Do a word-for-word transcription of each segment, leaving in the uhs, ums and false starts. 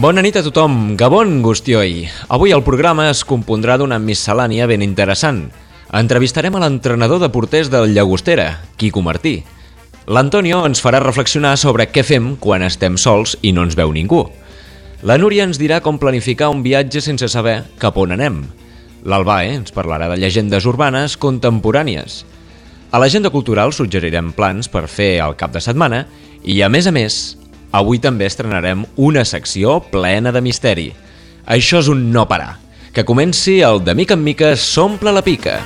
Bona nit a tothom, Gabon Gustioi. Avui el programa es compondrà d'una miscel·lània ben interessant. Entrevistarem a l'entrenador de porters del Llagostera, Quico Martí. L'Antonio ens farà reflexionar sobre què fem quan estem sols i no ens veu ningú. La Núria ens dirà com planificar un viatge sense saber cap on anem. L'Albae ens parlarà de llegendes urbanes contemporànies. A l'agenda cultural suggerirem plans per fer el cap de setmana i, a més a més, avui també estrenarem una secció plena de misteri. Això és un no parar. Que comenci el De mica en mica s'omple la pica.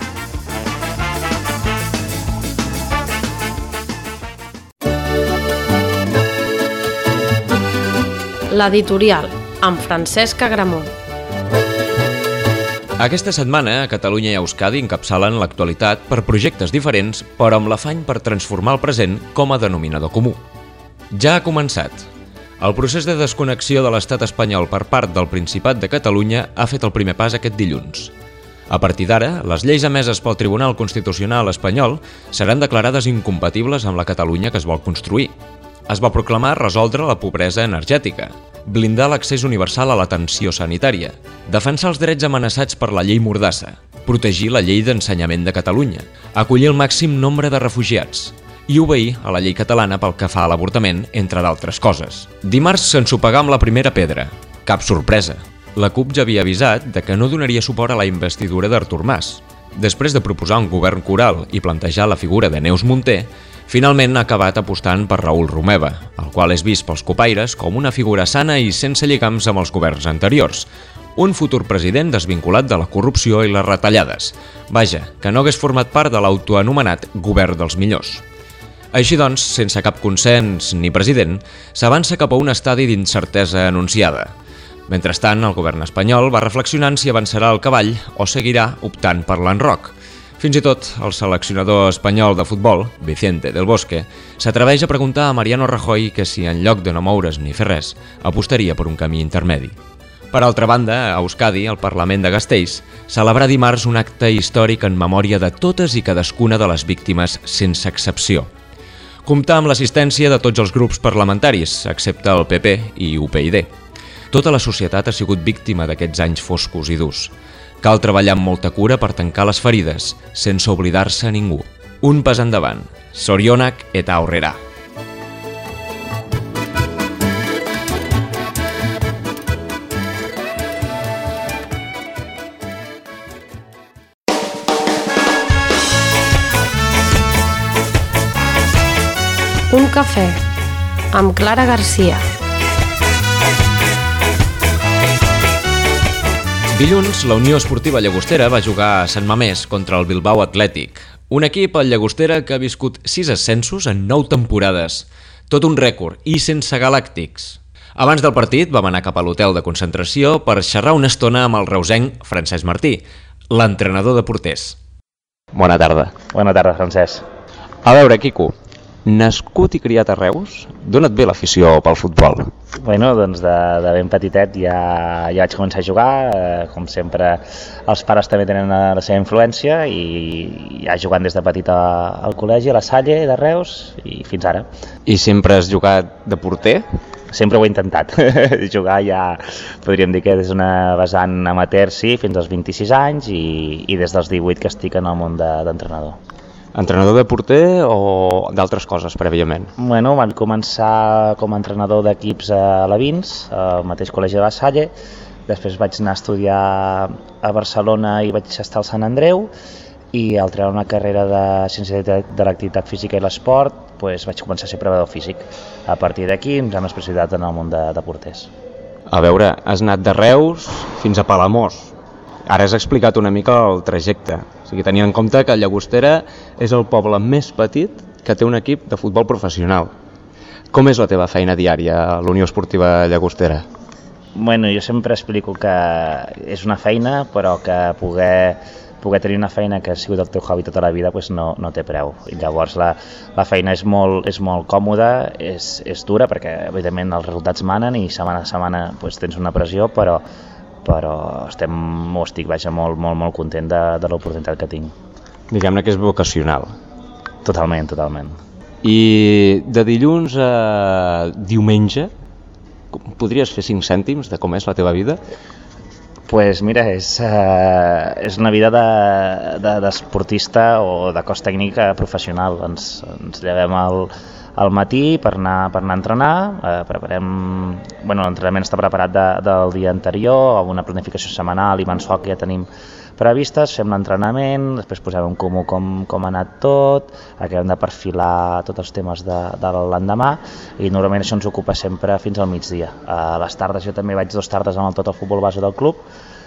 L'editorial, amb Francesc Agramont. Aquesta setmana, a Catalunya i Euskadi encapçalen l'actualitat per projectes diferents, però amb l'afany per transformar el present com a denominador comú. Ja ha començat. El procés de desconnexió de l'estat espanyol per part del Principat de Catalunya ha fet el primer pas aquest dilluns. A partir d'ara, les lleis emeses pel Tribunal Constitucional espanyol seran declarades incompatibles amb la Catalunya que es vol construir. Es va proclamar resoldre la pobresa energètica, blindar l'accés universal a l'atenció sanitària, defensar els drets amenaçats per la llei Mordassa, protegir la llei d'ensenyament de Catalunya, acollir el màxim nombre de refugiats i obeir a la llei catalana pel que fa a l'avortament, entre d'altres coses. Dimarts s'ensopegà amb la primera pedra. Cap sorpresa. La CUP ja havia avisat de que no donaria suport a la investidura d'Artur Mas. Després de proposar un govern coral i plantejar la figura de Neus Munté, finalment ha acabat apostant per Raül Romeva, el qual és vist pels copaires com una figura sana i sense lligams amb els governs anteriors. Un futur president desvinculat de la corrupció i les retallades. Vaja, que no hagués format part de l'autoanomenat govern dels millors. Així doncs, sense cap consens ni president, s'avança cap a un estadi d'incertesa anunciada. Mentrestant, el govern espanyol va reflexionant si avançarà el cavall o seguirà optant per l'enroc. Fins i tot, el seleccionador espanyol de futbol, Vicente del Bosque, s'atreveix a preguntar a Mariano Rajoy que si en lloc de no moure's ni fer res, apostaria per un camí intermedi. Per altra banda, a Euskadi, el Parlament de Gasteiz, celebrà dimarts un acte històric en memòria de totes i cadascuna de les víctimes sense excepció. Comptar amb l'assistència de tots els grups parlamentaris, excepte el P P i U P y D. Tota la societat ha sigut víctima d'aquests anys foscos i durs. Cal treballar amb molta cura per tancar les ferides, sense oblidar-se a ningú. Un pas endavant. Zorionak eta aurrera. Un cafè, amb Clara Garcia. Dilluns, la Unió Esportiva Llagostera va jugar a Sant Mamés contra el Bilbao Athletic. Un equip, el Llagostera, que ha viscut sis ascensos en nou temporades. Tot un rècord, i sense galàctics. Abans del partit vam anar cap a l'hotel de concentració per xerrar una estona amb el reusenc Francesc Martí, l'entrenador de porters. Bona tarda. Bona tarda, Francesc. A veure, Quico, nascut i criat a Reus, d'on et ve l'afició pel futbol? Bueno, doncs de, de ben petitet ja, ja vaig començar a jugar, eh, com sempre els pares també tenen la seva influència i ja jugant des de petit al col·legi, a la Salle de Reus i fins ara. I sempre has jugat de porter? Sempre ho he intentat, jugar ja podríem dir que des d'una vessant amateur sí, fins als vint-i-sis anys i, i des dels divuit que estic en el món de, d'entrenador. Entrenador de porter o d'altres coses prèviament? Bueno, vaig començar com a entrenador d'equips a la Vins, al mateix col·legi de la Salle. Després vaig anar a estudiar a Barcelona i vaig estar al Sant Andreu i al treure una carrera de ciència de l'activitat física i l'esport pues, vaig començar a ser preparador físic. A partir d'aquí ens hem especialitzat en el món de, de porters. A veure, has anat de Reus fins a Palamós. Ara has explicat una mica el trajecte. O sigui, tenint en compte que Llagostera és el poble més petit que té un equip de futbol professional. Com és la teva feina diària a la Unió Esportiva Llagostera? Bueno, jo sempre explico que és una feina, però que poder, poder tenir una feina que ha sigut el teu hobby tota la vida pues no, no té preu. I llavors la, la feina és molt, és molt còmoda, és, és dura, perquè evidentment els resultats manen i setmana a setmana pues, tens una pressió, però però estem, o estic vaja, molt, molt, molt content de, de l'oportunitat que tinc. Diguem-ne que és vocacional. Totalment, totalment. I de dilluns a diumenge podries fer cinc cèntims de com és la teva vida? Pues mira, és, uh, és una vida d'esportista de, de, o de cos tècnic professional. Ens, ens llevem al, al matí per anar, per anar a entrenar, uh, preparem... Bueno, l'entrenament està preparat de, del dia anterior, amb una planificació setmanal i mensual que ja tenim previstes, fem l'entrenament, després posem en comú com, com ha anat tot, acabem de perfilar tots els temes de, de l'endemà i normalment això ens ocupa sempre fins al migdia. A les tardes jo també vaig dues tardes amb el tot el futbol base del club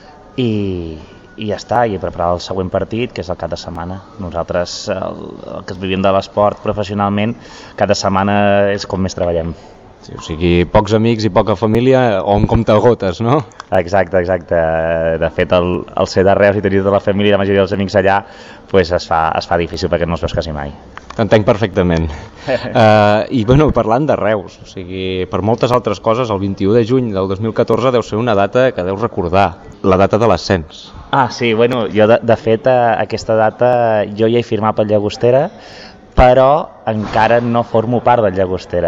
i, i ja està, i preparar el següent partit, que és el cap de setmana. Nosaltres, el, el que vivim de l'esport professionalment, cada setmana és com més treballem. Sí, o sigui, pocs amics i poca família o un comptagotes, no? Exacte, exacte. De fet, el, el ser de Reus i tenir tota la família i la majoria dels amics allà, pues es, fa, es fa difícil perquè no els veus quasi mai. T'entenc perfectament. uh, I bueno, parlant de Reus, o sigui, per moltes altres coses, el vint-i-u de juny del dos mil catorze deu ser una data que deus recordar, la data de l'ascens. Ah, sí, bueno, jo de, de fet a aquesta data jo ja he firmat pel Llagostera, però encara no formo part del Llagostera.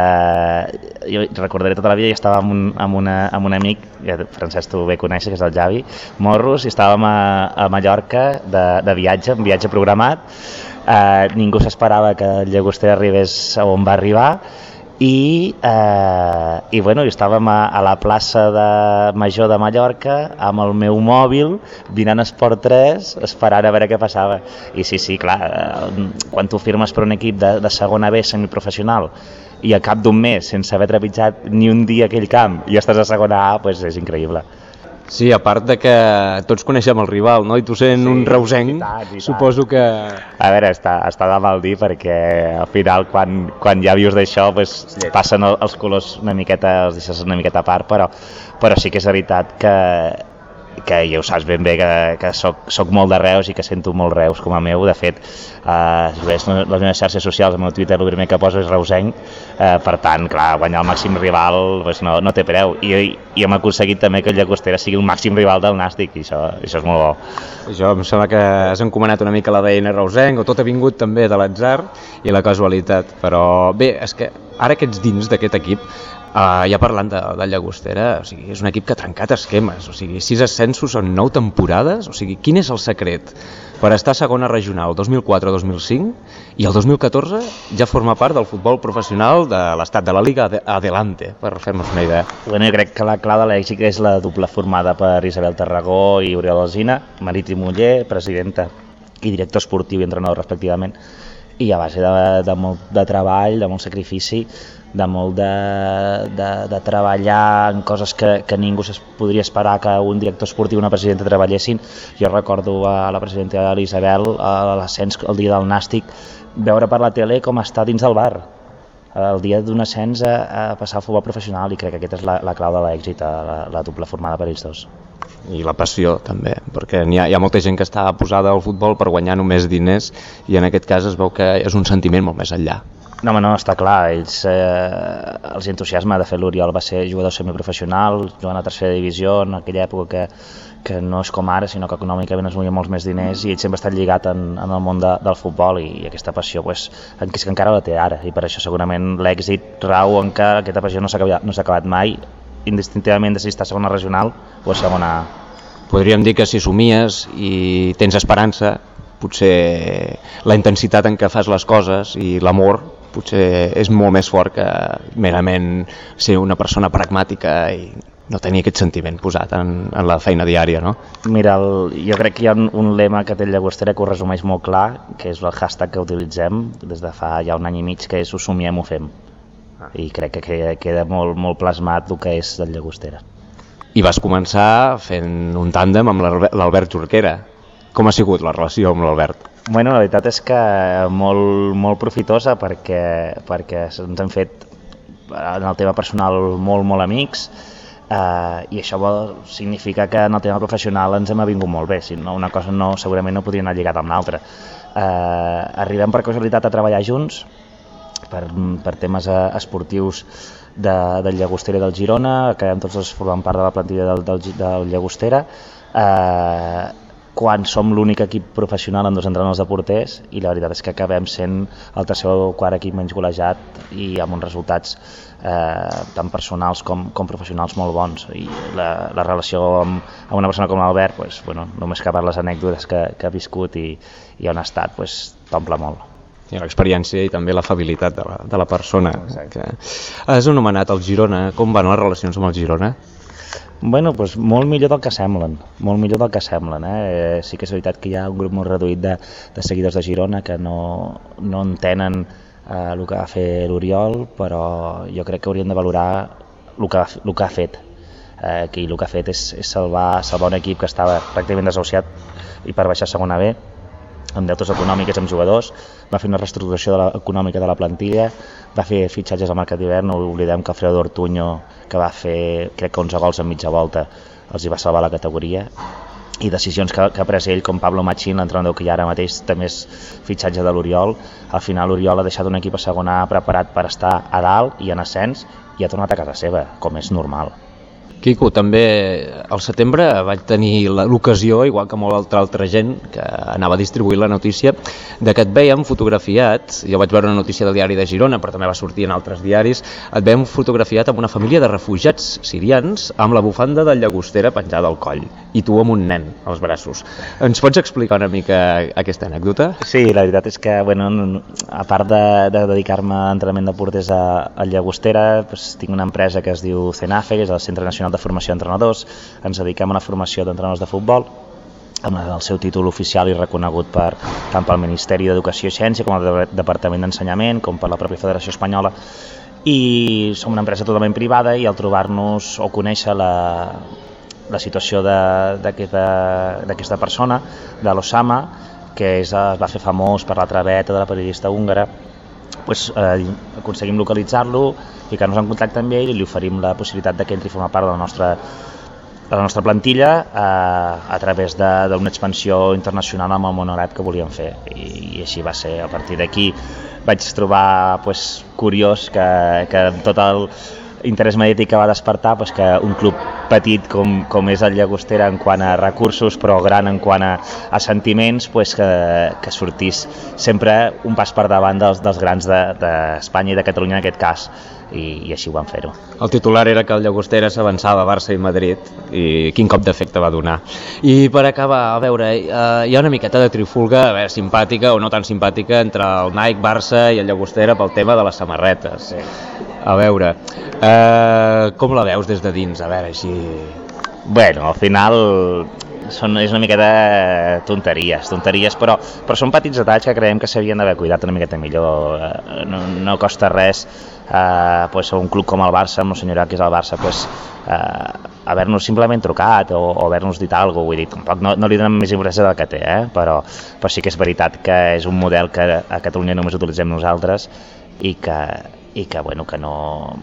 Eh, jo recordaré tota la vida, jo estava amb un, amb una, amb un amic, que Francesc tu bé coneixes, que és el Javi Morros, i estàvem a, a Mallorca de, de viatge, un viatge programat. Eh, ningú s'esperava que el Llagostera arribés a on va arribar, i, eh, i bueno, estàvem a, a la plaça de Major de Mallorca amb el meu mòbil mirant Esport tres esperant a veure què passava. I sí, sí, clar, eh, quan tu firmes per un equip de, de segona B semiprofessional i al cap d'un mes, sense haver trepitjat ni un dia aquell camp, i estàs a segona A, pues és increïble. Sí, a part de que tots coneixem el rival, no? I tu sent sí, un reusenc, i tant, i suposo tant. que... A veure, està, està de mal dir perquè al final quan, quan ja vius d'això pues, sí. passen els colors una miqueta, els deixes una miqueta a part, però, però sí que és veritat que, que ja ho saps ben bé que, que soc, soc molt de Reus i que sento molt Reus com a meu. De fet, eh, si veus les meves xarxes socials, el meu Twitter, el primer que poso és reusenc, eh, per tant, clar, guanyar el màxim rival pues no, no té preu. I, i hem aconseguit també que el Llagostera sigui el màxim rival del Nàstic, i això, això és molt bo. Això em sembla que has encomanat una mica l'A D N reusenc, o tot ha vingut també de l'atzar i la casualitat, però bé, és que ara que ets dins d'aquest equip, Uh, ja parlant de, de Llagostera, o sigui, és un equip que ha trencat esquemes, o sigui, sis ascensos en nou temporades, o sigui, quin és el secret per estar a segona regional dos mil quatre dos mil cinc i el dos mil catorze ja forma part del futbol professional de l'estat de la Liga Adelante, per fer-nos una idea? Bueno, jo crec que la clau de l'èxit és la doble formada per Isabel Tarragó i Oriol Alsina, marit i muller, presidenta i director esportiu i entrenador respectivament, i a base de, de molt de treball, de molt sacrifici, de molt de, de, de treballar en coses que, que ningú es podria esperar que un director esportiu i una presidenta treballessin. Jo recordo a la presidenta Isabel a l'ascens el dia del Nàstic veure per la tele com està dins del bar el dia d'un ascens a, a passar al futbol professional, i crec que aquesta és la, la clau de l'èxit, la, la doble formada per ells dos. I la passió també, perquè hi ha, hi ha molta gent que està posada al futbol per guanyar només diners, i en aquest cas es veu que és un sentiment molt més enllà. No, home, no, està clar, ells, eh, els entusiasme. De fet, l'Oriol va ser jugador semiprofessional, jugant a tercera divisió, en aquella època que, que no és com ara, sinó que econòmicament es movia molts més diners, i ell sempre ha estat lligat en, en el món de, del futbol, i, i aquesta passió pues, en que, que encara la té ara, i per això segurament l'èxit rau en que aquesta passió no s'ha acabat, no s'ha acabat mai, indistintivament de si està a segona regional o a segona A. Podríem dir que si somies i tens esperança, potser la intensitat en què fas les coses i l'amor potser és molt més fort que merament ser una persona pragmàtica i no tenir aquest sentiment posat en, en la feina diària, no? Mira, el, jo crec que hi ha un, un lema que té el Llagostera que ho resumeix molt clar, que és el hashtag que utilitzem des de fa ja un any i mig, que és ho somiem, ho fem. I crec que queda, queda molt, molt plasmat el que és del Llagostera. I vas començar fent un tàndem amb l'Albert Jorquera. Com ha sigut la relació amb l'Albert? Bueno, la veritat és que molt, molt profitosa, perquè, perquè ens hem fet en el tema personal molt, molt amics, eh, i això vol significar que en el tema professional ens hem avingut molt bé, si no, una cosa no, segurament no podria anar lligat amb l'altra. Eh, arribem per casualitat a treballar junts, per, per temes esportius de, del Llagostera i del Girona, acabem tots els formant part de la plantilla del, del, del Llagostera, eh, quan som l'únic equip professional amb dos entrenadors de porters, i la veritat és que acabem sent el tercer o quart equip menys golejat i amb uns resultats eh, tant personals com, com professionals molt bons. I la, la relació amb, amb una persona com l'Albert, pues, bueno, només que per les anècdotes que, que ha viscut i, i on ha estat, pues, t'omple molt. I l'experiència i també l'afabilitat de, la, de la persona. Que has anomenat el Girona. Com van les relacions amb el Girona? Bueno, doncs molt millor del que semblen, molt millor del que semblen. Eh? Sí que és veritat que hi ha un grup molt reduït de, de seguidors de Girona que no, no entenen eh, el que va fer l'Oriol, però jo crec que haurien de valorar el que, el que ha fet. Eh, que el que ha fet és, és salvar, salvar un equip que estava pràcticament desahuciat i per baixar a segona B, amb deutes econòmiques amb jugadors, va fer una reestructuració de la, econòmica de la plantilla, va fer fitxatges al mercat d'hivern, no oblidem que Alfredo Ortuño, que va fer crec que onze gols en mitja volta, els hi va salvar la categoria, i decisions que, que ha pres ell, com Pablo Machín, l'entrenador que hi ha ara mateix també és fitxatge de l'Oriol. Al final l'Oriol ha deixat un equip a segona A preparat per estar a dalt i en ascens, i ha tornat a casa seva, com és normal. Quico, també al setembre vaig tenir l'ocasió, igual que molt altra altra gent que anava a distribuir la notícia, de que et vèiem fotografiat, jo vaig veure una notícia del diari de Girona, però també va sortir en altres diaris, et vèiem fotografiat amb una família de refugiats sirians amb la bufanda de Llagostera penjada al coll, i tu amb un nen als braços. Ens pots explicar una mica aquesta anècdota? Sí, la veritat és que, bueno, a part de, de dedicar-me a entrenament de porters a, a Llagostera, doncs, tinc una empresa que es diu CENAFE, que és el Centre Nacional de Formació d'Entrenadors. Ens dediquem a la formació d'entrenadors de futbol, amb el seu títol oficial i reconegut per, tant pel Ministeri d'Educació i Ciència com el Departament d'Ensenyament, com per la pròpia Federació Espanyola, i som una empresa totalment privada, i al trobar-nos o conèixer la, la situació d'aquesta persona, de l'Osama, que és, es va fer famós per la traveta de la periodista húngara, pues, eh, aconseguim localitzar-lo, ficar-nos en contacte amb ell i li oferim la possibilitat de que entri a formar part de la nostra, de la nostra plantilla eh, a través d'una expansió internacional amb el Monorat que volíem fer, i, i així va ser. A partir d'aquí vaig trobar pues, curiós que, que tot el interès mediàtic que va despertar, pues, que un club petit com, com és el Llagostera en quant a recursos, però gran en quant a, a sentiments, pues, que, que sortís sempre un pas per davant dels, dels grans d'Espanya de, i de Catalunya en aquest cas, i, i així ho van fer-ho. El titular era que el Llagostera s'avançava a Barça i Madrid, i quin cop d'efecte va donar. I per acabar, a veure, eh, hi ha una miqueta de trifulga, a veure, simpàtica o no tan simpàtica, entre el Nike, Barça i el Llagostera pel tema de les samarretes. Sí. A veure, eh, com la veus des de dins? A veure, així... Bueno, al final són, és una mica de tonteries, tonteries, però, però són petits detalls que creiem que s'havien d'haver cuidat una miqueta millor. No, no costa res eh, pues, a un club com el Barça, amb el senyorat que és el Barça, pues, eh, haver-nos simplement trucat o, o haver-nos dit alguna cosa. Vull dir, tampoc no, no li donem més importància del que té, eh? però, però sí que és veritat que és un model que a Catalunya només utilitzem nosaltres i que, i que, bueno, que no,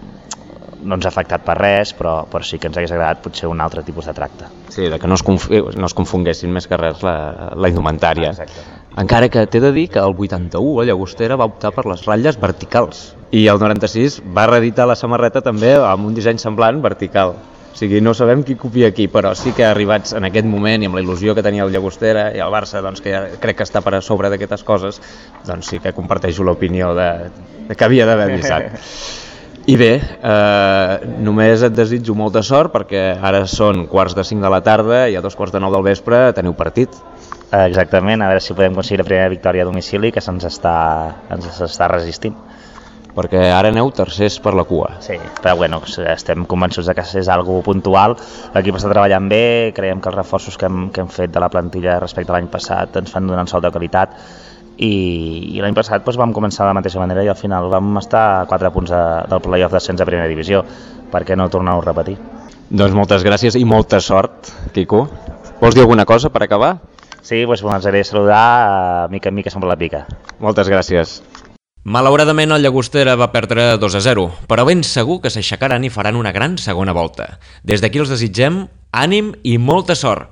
no ens ha afectat per res, però, però sí que ens hagués agradat potser un altre tipus de tracte. Sí, de que no es, conf no es confonguessin més que res la, la indumentària. Exacte. Encara que t'he de dir que el vuitanta-u el Llagostera va optar per les ratlles verticals i el noranta-sis va reeditar la samarreta també amb un disseny semblant vertical. O sigui, no sabem qui copia qui, però sí que arribats en aquest moment i amb la il·lusió que tenia el Llagostera i el Barça, doncs, que ja crec que està per a sobre d'aquestes coses, doncs sí que comparteixo l'opinió de, de que havia d'haver avisat. I bé, eh, només et desitjo molta sort perquè ara són quarts de cinc de la tarda i a dos quarts de nou del vespre teniu partit. Exactament, a veure si podem aconseguir la primera victòria a domicili que se'ns està, ens està resistint. Perquè ara aneu tercers per la cua. Sí, però bueno, estem convençuts que és algo puntual, l'equip està treballant bé, creiem que els reforços que hem, que hem fet de la plantilla respecte a l'any passat ens fan donar un salt de qualitat, i, i l'any passat doncs, vam començar de la mateixa manera i al final vam estar a quatre punts de, del play-off d'ascens a primera divisió. Per què no tornar-ho a repetir? Doncs moltes gràcies i molta sort, Quico. Vols dir alguna cosa per acabar? Sí, doncs ens agradaria saludar, mica en mica sempre la pica. Moltes gràcies. Malauradament el Llagostera va perdre dos a zero, però ben segur que s'aixecaran i faran una gran segona volta. Des d'aquí els desitgem ànim i molta sort.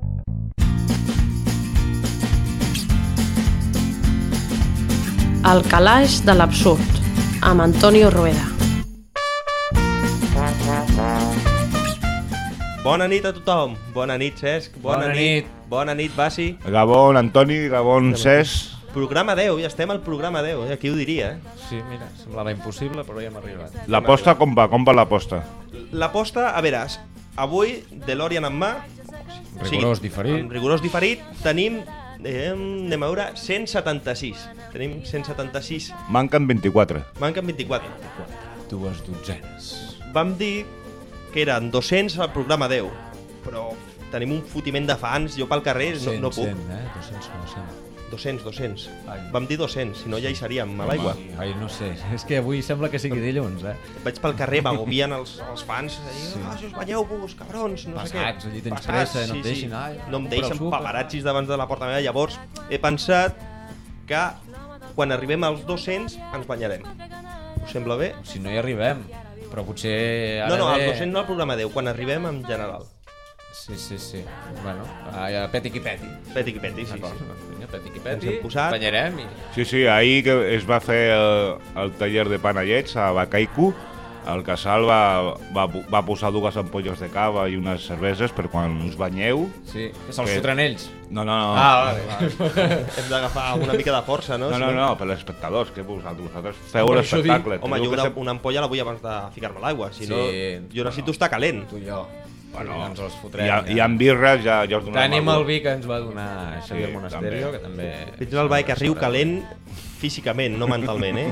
El calaix de l'absurd, amb Antonio Rueda. Bona nit a tothom. Bona nit, Cesc. Bona, Bona nit. nit. Bona nit, Basi. Gabon, Antoni, Gabon, Cesc. Programa deu, ja estem al programa deu. Eh? Qui ho diria, eh? Sí, mira, semblava impossible, però ja hem arribat. L'aposta com va? Com va l'aposta? L'aposta, a veure, avui, DeLorean en mà... Rigorós diferit. En rigorós diferit, tenim... Eh, anem a veure, cent setanta-sis. Tenim cent setanta-sis. Manquen vint-i-quatre. Manquen vint-i-quatre. Dues dotzenes. Vam dir que eren dos-cents al programa deu, però tenim un fotiment de fans, jo pel carrer no, no puc. cent, eh? dos-cents, no, cent. dos-cents, dos-cents. Ai. Vam dir dos-cents, si no ja hi seríem a l'aigua. Ai, no sé, és que avui sembla que sigui dilluns, eh? Vaig pel carrer, m'agobien els, els fans, a dir, Sí. ah, si us banyeu-vos, cabrons, no sé què. Passats, allí tens pressa, no et deixin, ai, no em compra deixen el súper. paparazzis davant de la porta meva, llavors he pensat que quan arribem als dos-cents ens banyarem. Us sembla bé? Si no hi arribem, però potser... Ara No, no, als ve- dos-cents no al programa deu, quan arribem en general. Sí, sí, sí. Bueno, a peti qui peti. Peti qui peti, sí, D'acord, sí. doncs vinga, peti qui Ens peti, hem posat. banyarem i... Sí, sí, ahir que es va fer el, el taller de panellets a Bacaicu, el Casal va, va, va posar dues ampolles de cava i unes cerveses per quan us banyeu. Sí, que se'ls Que- fotran ells. No, no, no. Ah, vale. Hem d'agafar una mica de força, no? No, Si no, no, per als espectadors, que vosaltres, vosaltres feu Per això l'espectacle. Home, Teniu jo que una, ser- una ampolla la vull abans de ficar-me a l'aigua, si Sí, no, jo necessito estar calent. Tu i jo. Bueno, I ens els fotrem. hi ha, hi ha birres, ja, ja us donarem Tenim el algun. vi que ens va donar Xavier Sí, Monasterio, també. que també... Fins al ball que riu calent físicament, no mentalment, eh?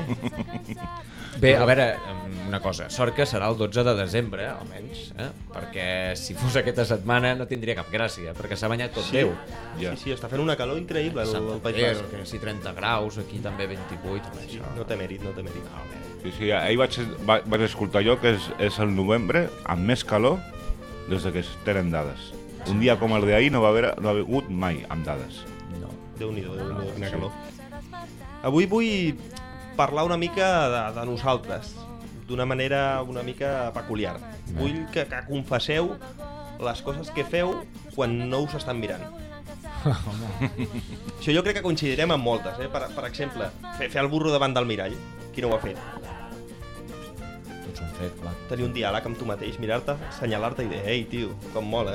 Bé, a veure, una cosa, sort que serà el dotze de desembre, almenys, eh? Perquè si fos aquesta setmana no tindria cap gràcia, perquè s'ha banyat tot Déu. Ja. Sí, sí, està fent una calor increïble el, el País Pedro, Basc. que sí, trenta graus, aquí també vint-i-vuit, tot Sí, això. no té mèrit, no té mèrit. Sí, sí, ahir vaig, va- vaig escoltar jo que és, és el novembre amb més calor des de que es tenen dades. Un dia com el d'ahir no va haver, no ha hagut mai amb dades. No. Déu-n'hi-do, Déu-n'hi-do, quina calor. Avui vull parlar una mica de, de nosaltres, d'una manera una mica peculiar. Vull que, que confesseu les coses que feu quan no us estan mirant. Això jo crec que coincidirem amb moltes, eh? Per, per exemple, fer, fer el burro davant del mirall. Qui no ho ha fet? Tots ho han fet, clar. Tenir un diàleg amb tu mateix, mirar-te, assenyalar-te i dir, ei, tio, com mola.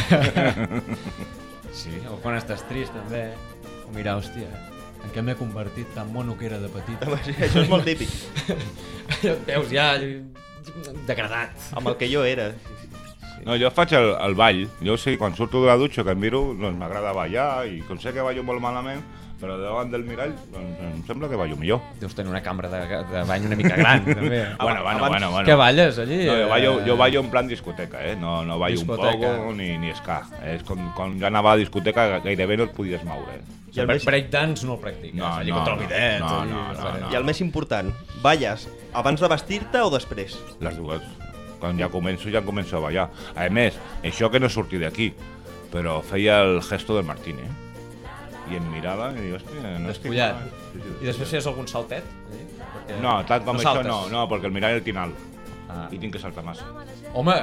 Sí, o quan estàs trist, també. O mirar, hòstia, en què m'he convertit tan mono que era de petit. Sí, això és molt típic. Ja et veus ja degradat. Amb el que jo era. No, jo faig el, el ball. Jo sí, quan surto de la dutxa que em miro, doncs m'agrada ballar i com sé que ballo molt malament, però davant del mirall doncs em sembla que ballo millor. Deus tenir una cambra de, de bany una mica gran, també. Bueno, bueno, bueno, bueno. Què balles allí? No, jo, ballo, jo ballo en plan discoteca, eh? No, no ballo Discoteca. un poco ni, ni ska. És com, quan jo anava a la discoteca gairebé no et podies moure. Eh? I el, Bre- més, Breakdance no el practiques, No, allí no, contra el no, bidet. no, allí, no, no, farem. no. I el més important, balles abans de vestir-te o després? Les dues. Quan ja començo, ja començo a ballar. A més, això que no surti d'aquí, però feia el gesto del Martín, eh? I em mirava i dic, hòstia... No estic Despullat. mal. Sí, sí, I després feies algun saltet? Eh? Perquè... No, tant com no això saltes. no, no, perquè el mirall el tinc alt. Ah. I tinc que saltar massa. Home!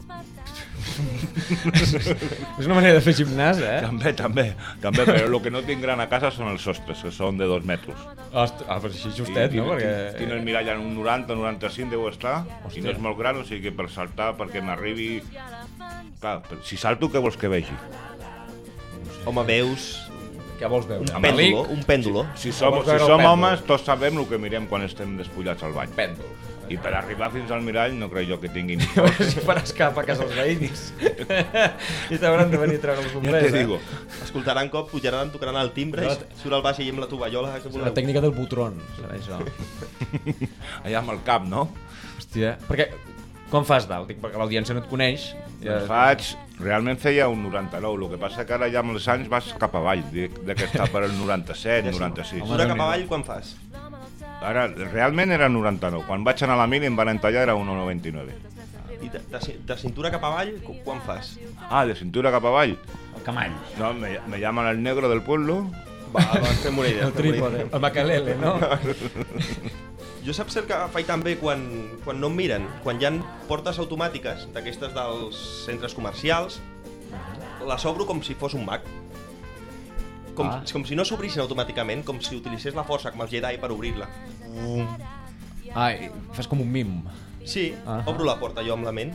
És una manera de fer gimnàs, eh? També, també, també, però el que no tinc gran a casa són els sostres, que són de dos metres. Ostres, ah, però així justet, I, no? tinc, Perquè... tinc el mirall en un noranta, noranta-cinc deu estar, Hòstia. i no és molt gran, o sigui que per saltar, perquè m'arribi... Clar, però si salto, què vols que vegi? Home, veus Què vols veure? un Embelic? pèndulo, un pèndulo. Si som, Vols si veure el som pèndol? homes, tots sabem el que mirem quan estem despullats al bany. Pèndol. I per arribar fins al mirall no crec jo que tingui ni A veure si faràs cap a casa els veïns. I t'hauran de venir a treure els Ja bombers, te digo. Escoltaran cop, pujaran, tocaran el timbre i surt al baix i amb la tovallola. Que eh? La voleu? tècnica del butron, serà això. Allà amb el cap, no? Hòstia, perquè com fas dalt? Dic, perquè l'audiència no et coneix. Ja... Faig... Realment feia un noranta-nou, el que passa que ara ja amb els anys vas cap avall, de, de que està per el noranta-set, noranta-sis. Sura cap avall quan fas? Ara, realment era noranta-nou. Quan vaig anar a la mili em van entallar era un noranta-nou. I de, de, de cintura cap avall cu- quan fas? Ah, de cintura cap avall. El camall. No, me, me llaman el negro del pueblo. Va, doncs fem una idea. El fem una trípode. idea. El makalele, no? Jo saps el que faig també quan, quan no em miren? Quan hi ha portes automàtiques d'aquestes dels centres comercials, les obro com si fos un mag. Com, Ah. com si no s'obrissin automàticament, com si utilitzés la força com el Jedi per obrir-la. Ah, i fas com un mim. Sí, Ah. obro la porta jo amb la ment.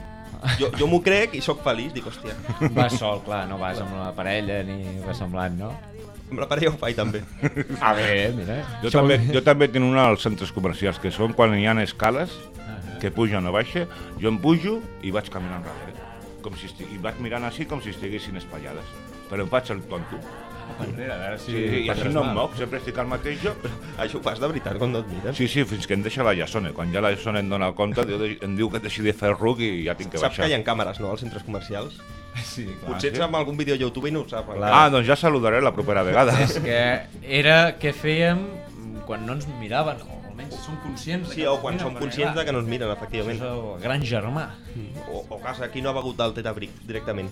Jo, jo m'ho crec i sóc feliç, dic, hòstia. Vas sol, clar, no vas amb la parella ni vas semblant, no? Amb la parella ho faig també. A veure, mira. Jo també, jo també tinc una als centres comercials, que són quan hi ha escales, que pugen o baixa, jo em pujo i vaig caminant darrere. Com si estigui, i vaig mirant així com si estiguessin espatllades. Però em faig el tonto. Enrere, a veure si... Sí, sí, i així no em moc, sempre estic al mateix lloc. Això ho fas de veritat quan no et miren? Sí, sí, fins que em deixa la Jasone. Quan ja la Jasone em dona el compte, em diu que deixi de fer ruc i ja tinc que Saps baixar. que hi ha càmeres, no?, als centres comercials? Sí, clar. Potser ets amb algun vídeo a YouTube i no ho sap. Ah, doncs ja saludaré la propera vegada. És que era què fèiem quan no ens miraven, o almenys som conscients... Sí, o quan som conscients de que no ens miren, efectivament. És el gran germà. O, o casa, aquí no ha begut del Tetabric, directament.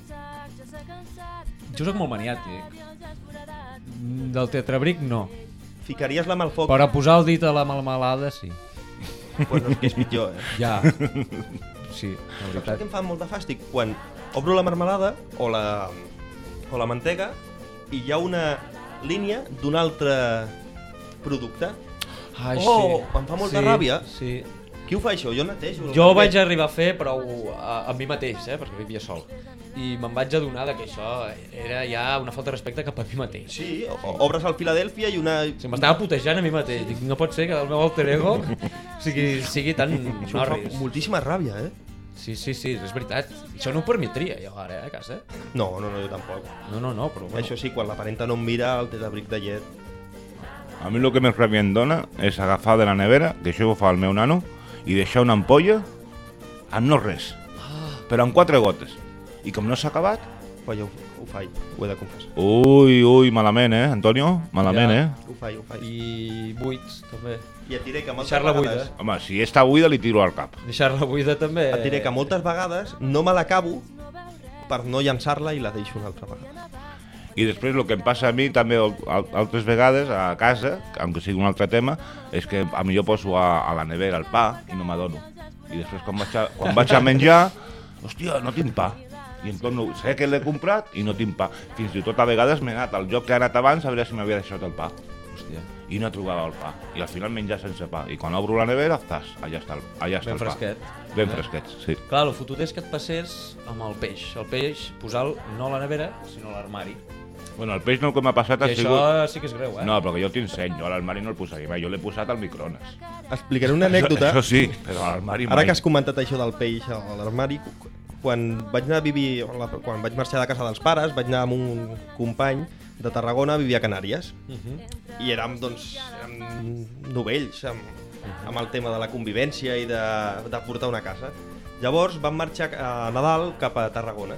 Jo soc molt maniàtic. Del tetrabric no. Ficaries la mà al foc, Però posar el dit a la melmelada sí. pues no és que és pitjor, eh? Ja. Sí, la Saps veritat. què em fa molt de fàstic? Quan obro la marmelada o la, o la mantega i hi ha una línia d'un altre producte. Ai, Oh, em fa molta sí, ràbia. Sí. Qui ho fa això? Jo netejo. el Jo ho carpet. vaig arribar a fer, però ho- a, a mi mateix, eh, perquè vivia sol. I me'n vaig adonar que això era ja una falta de respecte cap a mi mateix. Sí, o, o obres el Filadèlfia i una... O sigui, m'estava putejant a mi mateix. Dic, no pot ser que el meu alter ego sigui, sigui tan Això em fa norris. moltíssima ràbia, eh? Sí, sí, sí, és veritat. Això no ho permetria jo ara, eh, a casa. No, no, no, jo tampoc. No, no, no, però bueno. Això sí, quan la parenta no em mira, el Tetabric de llet. A mi el que més ràbia em dona és agafar de la nevera, que això ho fa el meu nano, i deixar una ampolla amb no res, però amb quatre gotes. I com no s'ha acabat, Però jo ho, ho faig, ho he de confessar. ui, ui, malament, eh, Antonio? Malament, Ja. eh? Ho faig, ho faig. I, I buits, també. I et diré que moltes Deixar-la vegades... buida. Home, si està buida li tiro al cap. Deixar-la buida també... Et diré que moltes vegades no me l'acabo per no llançar-la i la deixo una altra vegada. I després el que em passa a mi també al- al- altres vegades a casa, aunque sigui un altre tema, és que a mi jo poso a, a la nevera el pa i no m'adono. I després quan vaig a, quan vaig a menjar, hòstia, no tinc pa. I em torno, sé que l'he comprat i no tinc pa. Fins i tot a vegades m'he anat al lloc que he anat abans a veure si m'havia deixat el pa. Hòstia. I no trobava el pa. I al final menjar sense pa. I quan obro la nevera, zas, allà està el, allà està Ben el pa. fresquet. Ben Eh? fresquet, sí. Clar, el fotut és que et passés amb el peix. El peix, posar-lo no a la nevera, sinó a l'armari. Bueno, el peix no el que m'ha passat ha I això sigut... sí que és greu, eh? No, però que jo tinc seny, jo a l'armari no el posaria mai, jo l'he posat al microones. Explicaré una anècdota. Això, això sí, però a l'armari mai. Ara que has comentat això del peix a l'armari, quan vaig anar a vivir, quan vaig marxar de casa dels pares, vaig anar amb un company de Tarragona a vivir a Canàries. Uh -huh. I érem, doncs, érem novells amb, amb el tema de la convivència i de, de portar una casa. Llavors vam marxar a Nadal cap a Tarragona,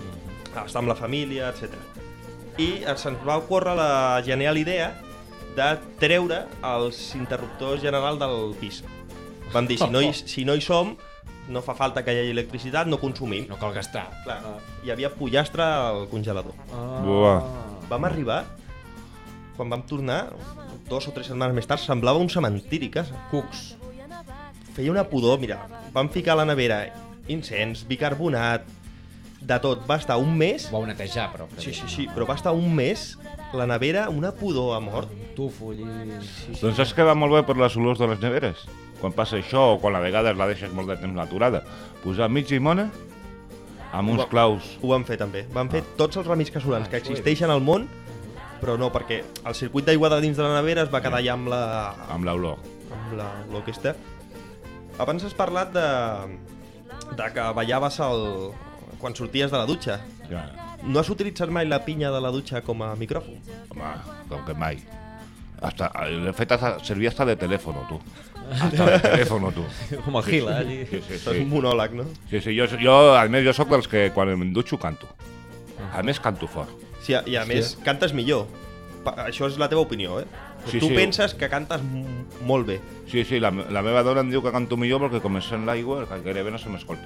a estar amb la família, etcètera. I se'ns va ocórrer la genial idea de treure els interruptors generals del pis. Vam dir, si no hi, si no hi som, no fa falta que hi hagi electricitat, no consumim. No cal gastar. Clar, hi havia pollastre al congelador. Ah. Buah. Vam arribar, quan vam tornar, dos o tres setmanes més tard, semblava un cementiri casa. Cucs. Feia una pudor, mira, vam ficar a la nevera incens, bicarbonat, de tot. Va estar un mes... Ho vau netejar, però. Sí, sí, sí, però va estar un mes la nevera una pudor a mort. Tufo i... Doncs saps que va molt bé per les olors de les neveres? Quan passa això o quan a vegades la deixes molt de temps aturada, posar mig llimona amb uns Ho va- claus. Ho vam fer també. Vam fer tots els remis casolans que existeixen al món, però no, perquè el circuit d'aigua de dins de la nevera es va quedar ja amb la... Amb l'olor. amb la olor aquesta. Abans has parlat de, de que ballaves el... quan sorties de la dutxa. Ja. No has utilitzat mai la pinya de la dutxa com a micròfon? Home, com que mai. Hasta, l'he fet hasta, servir hasta de telèfon, tu. Hasta de telèfon, tu. Com el Gil, eh? allí. Sí, sí, És sí. un monòleg, no? sí, sí jo, jo, a més, jo sóc dels que quan em dutxo canto. A més, canto fort. Sí, i a més, cantes millor. Pa- Això és la teva opinió, eh? Sí, tu sí. penses que cantes m- molt bé. Sí, sí, la, la meva dona em diu que canto millor perquè com és en l'aigua, que gairebé no se m'escolta.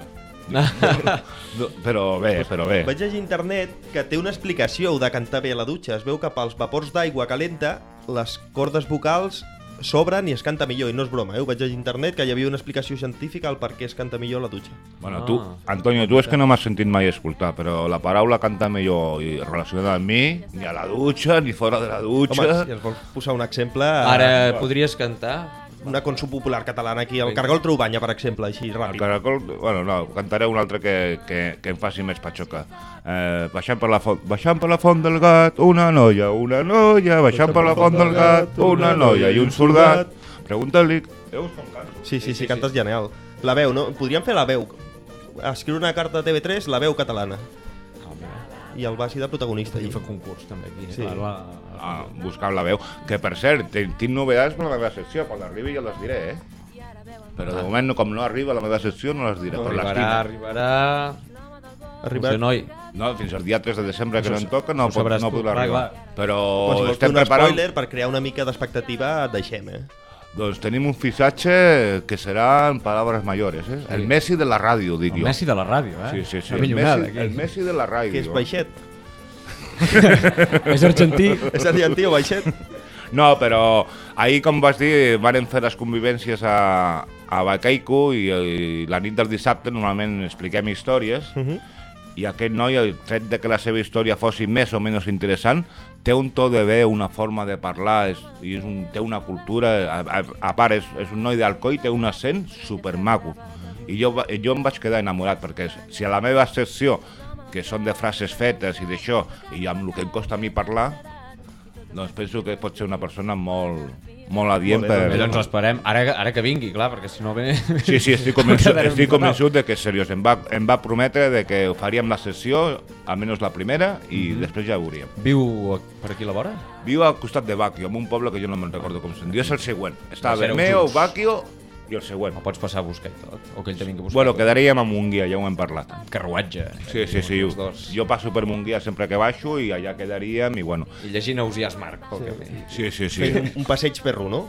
No, però bé, però bé. Vaig llegir a internet que té una explicació de cantar bé a la dutxa. Es veu que pels vapors d'aigua calenta les cordes vocals s'obren i es canta millor, i no és broma, eh? Ho vaig llegir a internet que hi havia una explicació científica al per què es canta millor a la dutxa. Bueno, tu, Ah. Antonio, tu és que no m'has sentit mai escoltar, però la paraula cantar millor i relacionada amb mi, ni a la dutxa, ni fora de la dutxa... Home, si ens vols posar un exemple... Ara podries cantar? una cançó popular catalana aquí, el Cargol Troubanya, per exemple, així El ràpid. caracol, bueno, no, cantaré un altre que, que, que em faci més patxoca. Eh, baixant per la font, baixant per la font del gat, una noia, una noia, baixant per la font del gat, una noia i un soldat. Pregunta-li... Veus com canto? Sí, sí, sí, cantes genial. La veu, no? Podríem fer la veu. Escriure una carta a T V tres, la veu catalana. I el Basi de protagonista. Podríem fer concurs també aquí. Sí. Clar, la... Ah, buscant la veu. Que, per cert, tinc, tinc novedades per la meva secció. Quan arribi ja les diré, eh? Però de moment, com no arriba a la meva secció, no les diré. No, per Arribarà, l'esquina. arribarà... Arriba... No sé, noi. No, fins al dia tres de desembre que no em toca no, ho pot, sabràs no tu. podrà Clar, arribar. clar. Però Quan si vols fer estem un preparant... spoiler, per crear una mica d'expectativa, et deixem, eh? Doncs tenim un fitxatge que serà en paraules mayores, eh? El Messi de la ràdio, dic El jo. Messi de la ràdio, eh? Sí, sí, sí. Una El millonada, Messi, aquí. el Messi de la ràdio. Que és baixet. És argentí. És argentí o baixet? No, però ahir, com vas dir, varen fer les convivències a, a Bacaico i, i la nit del dissabte normalment expliquem històries Uh -huh. i aquest noi, el tret de que la seva història fos més o menys interessant, té un to de veu, una forma de parlar, és, i és un, té una cultura, a, a, a part és, és un noi d'Alcoi, té un accent supermaco. I jo, va- jo em vaig quedar enamorat, perquè si a la meva secció, que són de frases fetes i d'això, i amb el que em costa a mi parlar, doncs penso que pot ser una persona molt, molt adient Molt bé, per... Bé, doncs l'esperem. Ara, ara que vingui, clar, perquè si no ve... Sí, sí, estic convençut, Quedarem estic fatal. convençut de que és seriós. Em va, em va prometre de que faríem la sessió, almenys la primera, i Mhm. després ja ho veuríem. Viu per aquí a la vora? Viu al costat de Bàquio, en un poble que jo no me'n recordo com se'n diu. És el següent. Està Va ser Bermeo, junts. Bàquio i el següent. O pots passar a buscar i tot? O que ell te vingui a buscar? Bueno, tot? quedaríem a Munguia, ja ho hem parlat. Carruatge. Sí, sí, sí. Els dos. Jo passo per Munguia sempre que baixo i allà quedaríem i bueno... I llegint Ausiàs Marc, pel que ve. Sí, sí, sí. Fent un, un passeig perro, no?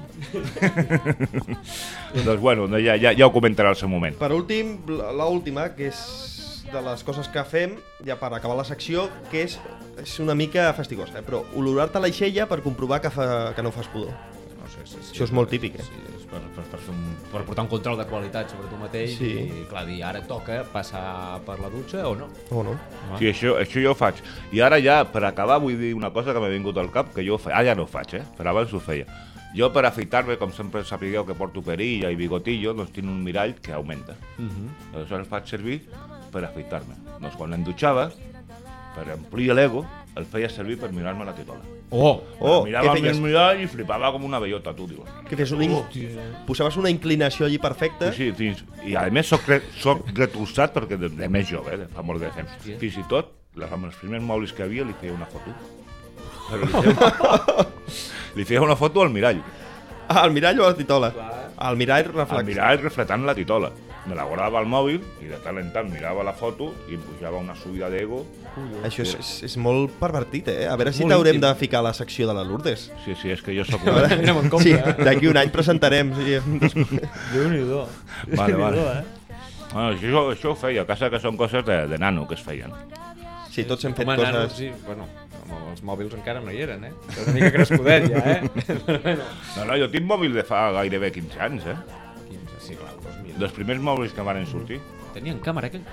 Doncs bueno, ja, ja, ja ho comentarà al seu moment. Per últim, l'última, que és de les coses que fem, ja per acabar la secció, que és, és una mica fastigosa, eh? Però olorar-te l'aixella per comprovar que, fa, que no fas pudor. No sé, sí, sí, Això és molt típic, eh? Sí, és per, per, per, fer un, per portar un control de qualitat sobre tu mateix Sí. i, clar, dir, ara toca passar per la dutxa o no. O no? Sí, això, això jo ho faig. I ara ja, per acabar, vull dir una cosa que m'ha vingut al cap, que jo ho feia. Ah, ja no ho faig, eh? Però abans ho feia. Jo, per afeitar-me, com sempre sapigueu que porto perilla i bigotillo, doncs tinc un mirall que augmenta. Uh -huh. Aleshores el faig servir per afeitar-me. Doncs quan em dutxava, per omplir l'ego, el feia servir per mirar-me la titola. Oh! Oh, Em mirava què amb feies? el mirall i flipava com una bellota, tu dius. Que fes una in... Posaves una inclinació allí perfecta. Sí, sí, fins... I a més soc, re... soc retrosat perquè de, de més jove, eh, de fa molt de temps. Hòstia. Fins i tot, les- amb els primers mobles que havia, li feia una foto. Però li feia, li feia una foto al mirall. Ah, al mirall o a la titola? Al mirall Al reflex. mirall refletant la titola. Me la guardava al mòbil i de tant en tant mirava la foto i em pujava una subida d'ego. Això és, és, és molt pervertit, eh? A veure si Molt t'haurem íntim. de ficar a la secció de la Lourdes. Sí, sí, és que jo sóc... A veure, Anem en compte, sí, eh? d'aquí un any presentarem. Sí. Déu-n'hi-do. Vale, vale. Bueno, això, això ho feia, a casa que són coses de, de nano que es feien. Sí, tots hem fet Home, coses... nanos, sí, bueno, amb els mòbils encara no hi eren, eh? És una mica crescudet, ja, eh? Però bueno. No, no, jo tinc mòbil de fa gairebé quinze anys, eh? quinze, sí, clar, el dos mil. Dels primers mòbils que van sortir. Tenien càmera, aquells?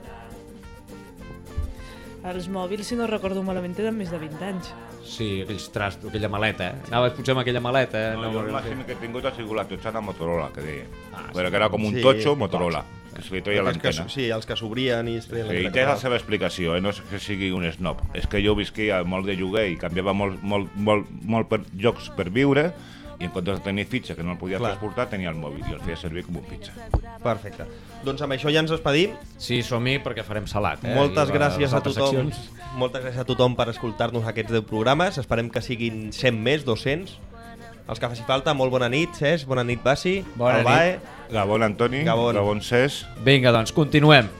Els mòbils, si no recordo malament, tenen més de vint anys. Sí, aquells trastos, aquella maleta, eh? Anaves potser amb aquella maleta, eh? No, jo el màxim que he tingut ha sigut la totxana Motorola, que deia. Ah, Però sí. que era com un Sí, totxo sí, Motorola, que se li treia Els que, l'antena. sí, els que s'obrien i es treien Sí, i l'antena té la cap seva explicació, eh? No és que sigui un snob. És que jo visquia molt de lloguer i canviava molt, molt, molt, molt per llocs per viure i en comptes de tenir fitxa que no el podia Clar. transportar, tenia el mòbil i el feia servir com un fitxa. dalt. Perfecte. Doncs amb això ja ens despedim. Sí, som-hi perquè farem salat, eh? Moltes I la- gràcies les a altres tothom. seccions. Moltes gràcies a tothom per escoltar-nos aquests deu programes. Esperem que siguin cent més, dos-cents. Els que faci falta, molt bona nit, Cesc. Bona nit, Basi. Bona El Bae. Gabon, Antoni. Gabon. Gabon, Cesc. Vinga, doncs, continuem.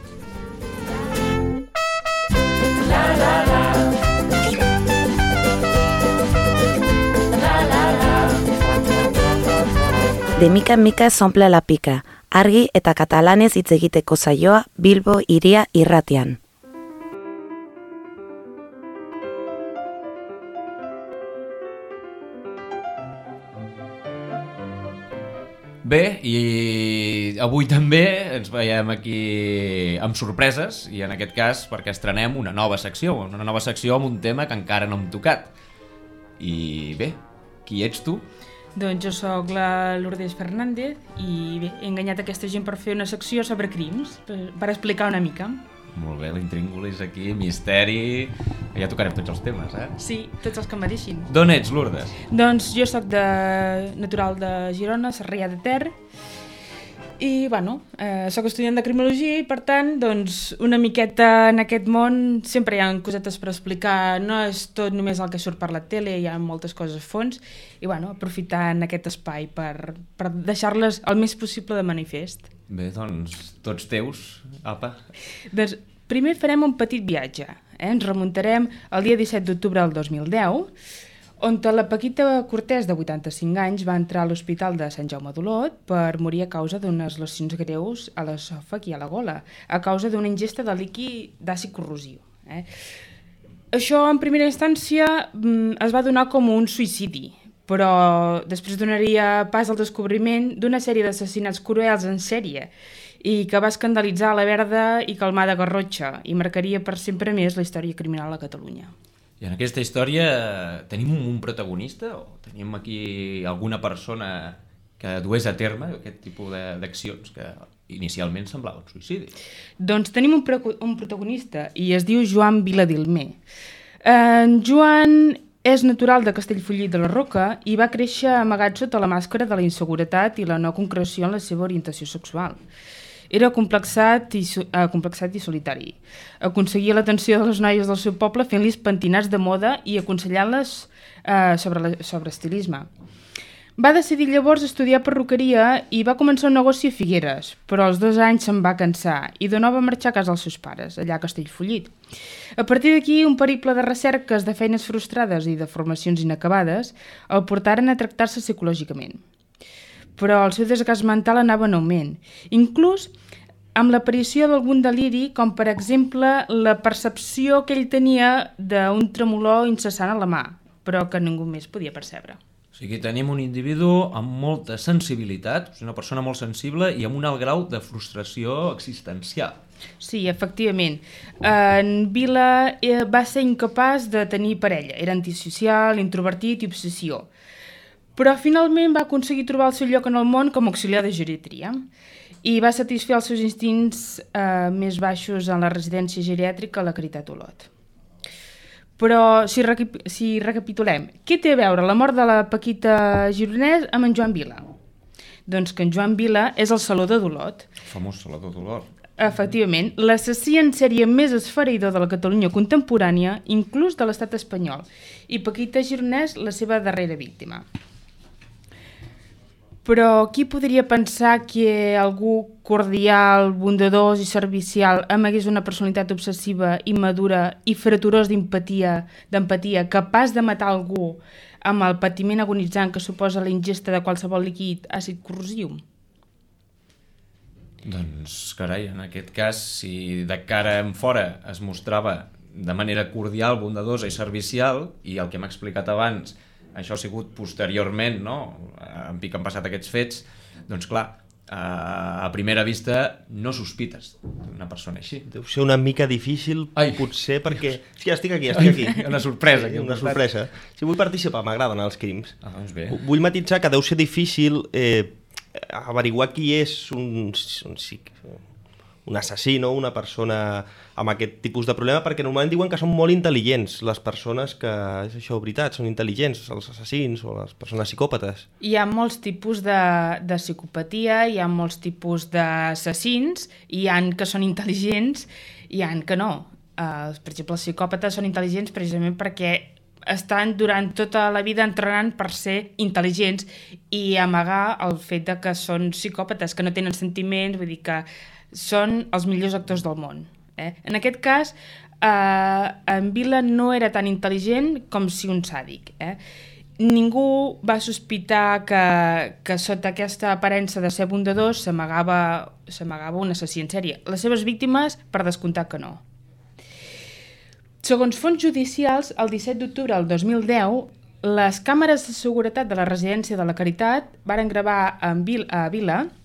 De mica en mica s'omple la pica, argi eta katalanez hitz egiteko saioa Bilbo hiria irratian. Bé, i avui també ens veiem aquí amb sorpreses, i en aquest cas perquè estrenem una nova secció, una nova secció amb un tema que encara no hem tocat. I bé, qui ets tu? Doncs jo sóc la Lourdes Fernández i bé, he enganyat aquesta gent per fer una secció sobre crims, per, per explicar una mica. Molt bé, l'intríngulis aquí, misteri... Ja tocarem tots els temes, eh? Sí, tots els que em mereixin. D'on ets, Lourdes? Doncs jo sóc de natural de Girona, Sarrià de Ter, i bueno, eh, sóc estudiant de criminologia i per tant, doncs, una miqueta en aquest món sempre hi ha cosetes per explicar, no és tot només el que surt per la tele, hi ha moltes coses a fons i bueno, aprofitant aquest espai per, per deixar-les el més possible de manifest. Bé, doncs, tots teus, apa. Doncs primer farem un petit viatge, eh? Ens remuntarem al dia disset d'octubre del dos mil deu, on la Paquita Cortés, de vuitanta-cinc anys, va entrar a l'Hospital de Sant Jaume d'Olot per morir a causa d'unes lesions greus a l'esòfag i a la gola, a causa d'una ingesta de líquid d'àcid corrosiu. Eh? Això, en primera instància, es va donar com un suïcidi, però després donaria pas al descobriment d'una sèrie d'assassinats cruels en sèrie i que va escandalitzar la Verda i calmar de Garrotxa i marcaria per sempre més la història criminal a Catalunya. I en aquesta història tenim un protagonista o tenim aquí alguna persona que dués a terme aquest tipus d'accions que inicialment semblaven suïcidi? Doncs tenim un, pro un protagonista i es diu Joan Viladilmer. En Joan és natural de Castellfollit de la Roca i va créixer amagat sota la màscara de la inseguretat i la no concreció en la seva orientació sexual. Era complexat i, uh, complexat i solitari. Aconseguia l'atenció de les noies del seu poble fent-los pentinats de moda i aconsellant-les uh, sobre, la, sobre estilisme. Va decidir llavors estudiar perruqueria i va començar un negoci a Figueres, però als dos anys se'n va cansar i de nou va marxar a casa dels seus pares, allà a Castellfollit. A partir d'aquí, un periple de recerques, de feines frustrades i de formacions inacabades el portaren a tractar-se psicològicament. Però el seu desgast mental anava en augment, inclús amb l'aparició d'algun deliri, com per exemple la percepció que ell tenia d'un tremolor incessant a la mà, però que ningú més podia percebre. O sigui, tenim un individu amb molta sensibilitat, una persona molt sensible i amb un alt grau de frustració existencial. Sí, efectivament. En Vila va ser incapaç de tenir parella, era antisocial, introvertit i obsessió. Però finalment va aconseguir trobar el seu lloc en el món com a auxiliar de geriatria i va satisfer els seus instints eh, més baixos en la residència geriàtrica a la Caritat Olot. Però si, recap si recapitulem, què té a veure la mort de la Paquita Gironès amb en Joan Vila? Doncs que en Joan Vila és el Salvador d'Olot. El famós Salvador d'Olot. Efectivament, l'assassí en sèrie més esfereïdor de la Catalunya contemporània, inclús de l'estat espanyol, i Paquita Gironès la seva darrera víctima. Però qui podria pensar que algú cordial, bondadós i servicial amagués una personalitat obsessiva, immadura i freturós d'empatia, d'empatia, capaç de matar algú amb el patiment agonitzant que suposa la ingesta de qualsevol líquid àcid corrosiu? Doncs, carai, en aquest cas, si de cara en fora es mostrava de manera cordial, bondadosa i servicial, i el que m'ha explicat abans, això ha sigut posteriorment, no? En pic han passat aquests fets, doncs clar, a primera vista no sospites d'una persona així. Deu ser una mica difícil, Ai. potser, perquè... Sí, estic aquí, estic aquí. Ai, una sorpresa. Aquí, una sorpresa. Si vull participar, m'agraden els crims. Ah, doncs bé. Vull matitzar que deu ser difícil eh, averiguar qui és un, un, un assassí, no? Una persona amb aquest tipus de problema, perquè normalment diuen que són molt intel·ligents les persones que, és això, veritat, són intel·ligents, els assassins o les persones psicòpates. Hi ha molts tipus de, de psicopatia, hi ha molts tipus d'assassins, hi ha que són intel·ligents, hi ha que no. Uh, per exemple, els psicòpates són intel·ligents precisament perquè estan durant tota la vida entrenant per ser intel·ligents i amagar el fet de que són psicòpates, que no tenen sentiments, vull dir que són els millors actors del món. Eh? En aquest cas, eh, en Vila no era tan intel·ligent com si un sàdic. Eh? Ningú va sospitar que, que sota aquesta aparença de ser bondadós s'amagava s'amagava un assassí en sèrie. Les seves víctimes, per descomptat que no. Segons fonts judicials, el disset d'octubre del dos mil deu, les càmeres de seguretat de la residència de la Caritat varen gravar en Vil, a Vila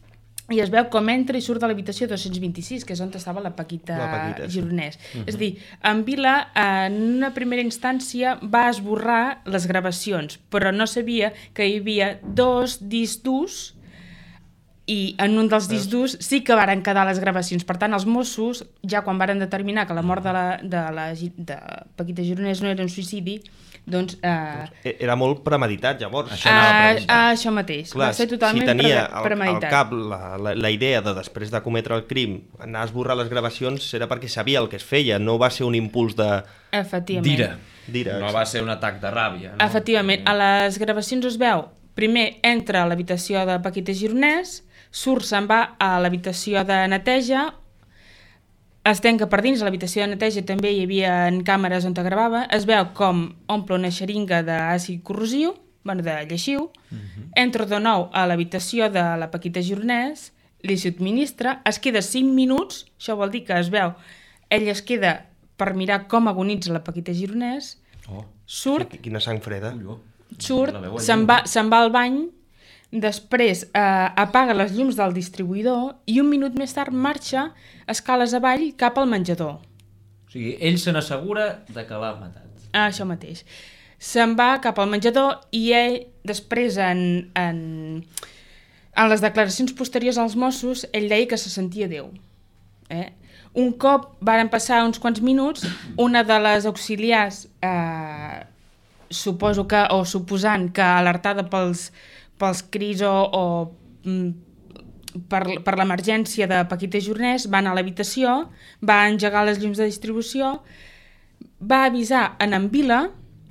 i es veu com entra i surt de l'habitació dos-cents vint-i-sis, que és on estava la Paquita, La Paquita, sí. Gironès. Mhm. És a dir, en Vila, en una primera instància, va esborrar les gravacions, però no sabia que hi havia dos discs durs i en un dels discs durs sí que varen quedar les gravacions. Per tant, els Mossos, ja quan varen determinar que la mort de la, de la de Paquita Gironès no era un suïcidi, doncs... Eh, Era molt premeditat, llavors. Això, uh, uh, això mateix. Clar, va ser totalment si tenia pre premeditat. al cap la, la, la idea de, després de cometre el crim, anar a esborrar les gravacions, era perquè sabia el que es feia, no va ser un impuls de... Efectivament. D'ira. D'ira. No va ser un atac de ràbia. No? Efectivament. A les gravacions es veu, primer entra a l'habitació de Paquita Gironès, surt, se'n va a l'habitació de neteja, es tanca per dins, a l'habitació de neteja també hi havia càmeres on te gravava, es veu com omple una xeringa d'àcid corrosiu, bueno, de lleixiu, uh-huh. entra de nou a l'habitació de la Paquita Gironès, li subministra, es queda cinc minuts, això vol dir que es veu, ell es queda per mirar com agonitza la Paquita Gironès, oh. surt, Quina sang freda. surt, se'n va, se'n va al bany, després eh, apaga les llums del distribuïdor i un minut més tard marxa escales avall cap al menjador. O sigui, ell se n'assegura de que l'ha matat. Ah, això mateix. Se'n va cap al menjador i ell, després, en, en, en les declaracions posteriors als Mossos, ell deia que se sentia Déu. Eh? Un cop varen passar uns quants minuts, una de les auxiliars, eh, suposo que, o suposant que alertada pels pels crits o, o mm, per, per l'emergència de Paquita Gironès, va anar a l'habitació, va engegar les llums de distribució, va avisar en en Vila,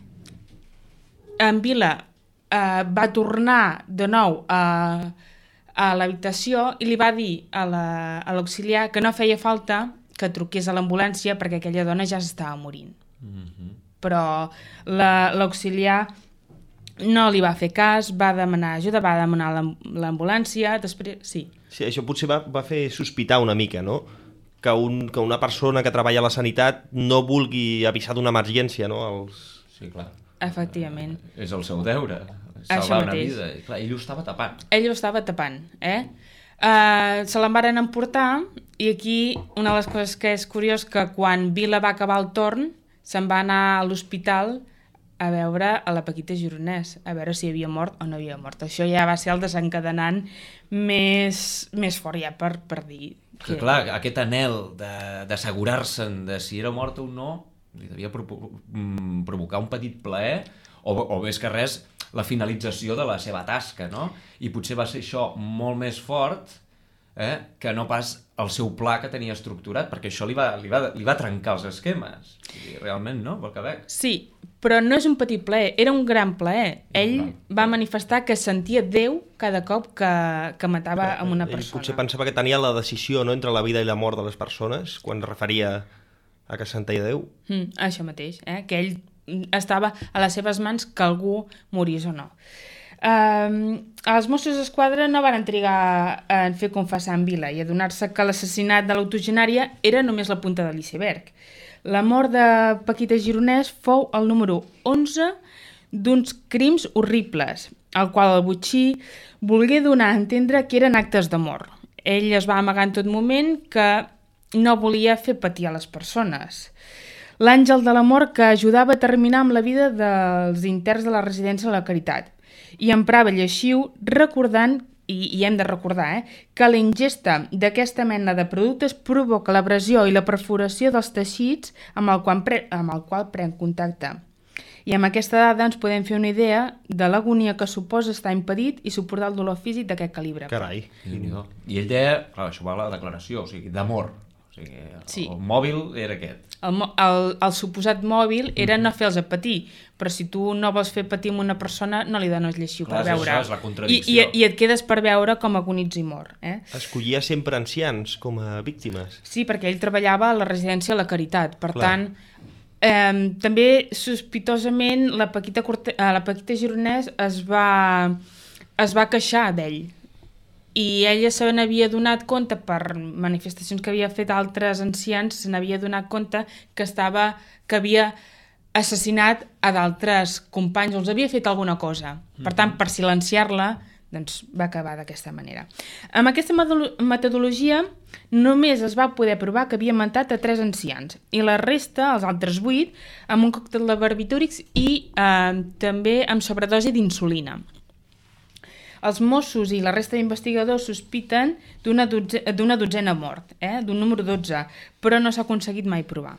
en Vila eh, va tornar de nou a, a l'habitació i li va dir a l'auxiliar que no feia falta que truqués a l'ambulància perquè aquella dona ja s'estava morint. Mm-hmm. Però l'auxiliar no li va fer cas, va demanar ajuda, va demanar l'ambulància, després... Sí. Sí, això potser va, va fer sospitar una mica, no? Que, un, que una persona que treballa a la sanitat no vulgui avisar d'una emergència, no? Els... Sí, clar. Efectivament. És el seu deure, salvar una vida. I, clar, ell ho estava tapant. Ell ho estava tapant, eh? Uh, se l'en varen emportar i aquí una de les coses que és curiós que quan Vila va acabar el torn se'n va anar a l'hospital a veure a la Paquita Gironès, a veure si havia mort o no havia mort. Això ja va ser el desencadenant més, més fort ja per, per dir... Que, que clar, aquest anhel d'assegurar-se'n de, de si era mort o no, li devia provo provocar un petit plaer, o, o més que res, la finalització de la seva tasca, no? I potser va ser això molt més fort eh, que no pas el seu pla que tenia estructurat, perquè això li va, li va, li va trencar els esquemes. I realment, no? Pel que veig. Sí, però no és un petit plaer, era un gran plaer. Ell no, no. va manifestar que sentia Déu cada cop que, que matava a una persona. Ell potser pensava que tenia la decisió, no?, entre la vida i la mort de les persones, quan es referia a que sentia Déu. Mm, això mateix, eh? Que ell estava a les seves mans que algú morís o no. Uh, els Mossos d'Esquadra no van trigar a fer confessar en Vila i adonar-se que l'assassinat de l'autogenària era només la punta de l'iceberg. La mort de Paquita Gironès fou el número onze d'uns crims horribles, al qual el botxí volgué donar a entendre que eren actes d'amor. Ell es va amagar en tot moment que no volia fer patir a les persones. L'àngel de l'amor que ajudava a terminar amb la vida dels interns de la residència de la Caritat. I emprava lleixiu recordant, i, i hem de recordar, eh, que la ingesta d'aquesta mena de productes provoca l'abrasió i la perforació dels teixits amb el qual, pre, amb el qual pren contacte. I amb aquesta dada ens podem fer una idea de l'agonia que suposa estar impedit i suportar el dolor físic d'aquest calibre. Carai. I ell deia, clar, això va a la declaració, o sigui, d'amor. O sigui, el, sí. el mòbil era aquest. El, el, el suposat mòbil era no fer-los a patir, però si tu no vols fer patir amb una persona, no li dones lleixiu per veure. Això és la contradicció. I, i, I et quedes per veure com agonitza i mor. Eh? Escollia sempre ancians com a víctimes. Sí, perquè ell treballava a la residència de la Caritat. Per Clar. tant, eh, també sospitosament la Paquita, Corte la Paquita Gironès es va, es va queixar d'ell. I ella se n'havia donat compte, per manifestacions que havia fet altres ancians, se n'havia donat compte que estava, que havia assassinat a d'altres companys, o els havia fet alguna cosa. Per tant, per silenciar-la, doncs va acabar d'aquesta manera. Amb aquesta metodologia només es va poder provar que havia matat a tres ancians i la resta, els altres vuit, amb un còctel de barbitúrics i eh, també amb sobredosi d'insulina. Els Mossos i la resta d'investigadors sospiten d'una dotze, d'una dotzena mort, eh, d'un número dotze, però no s'ha aconseguit mai provar.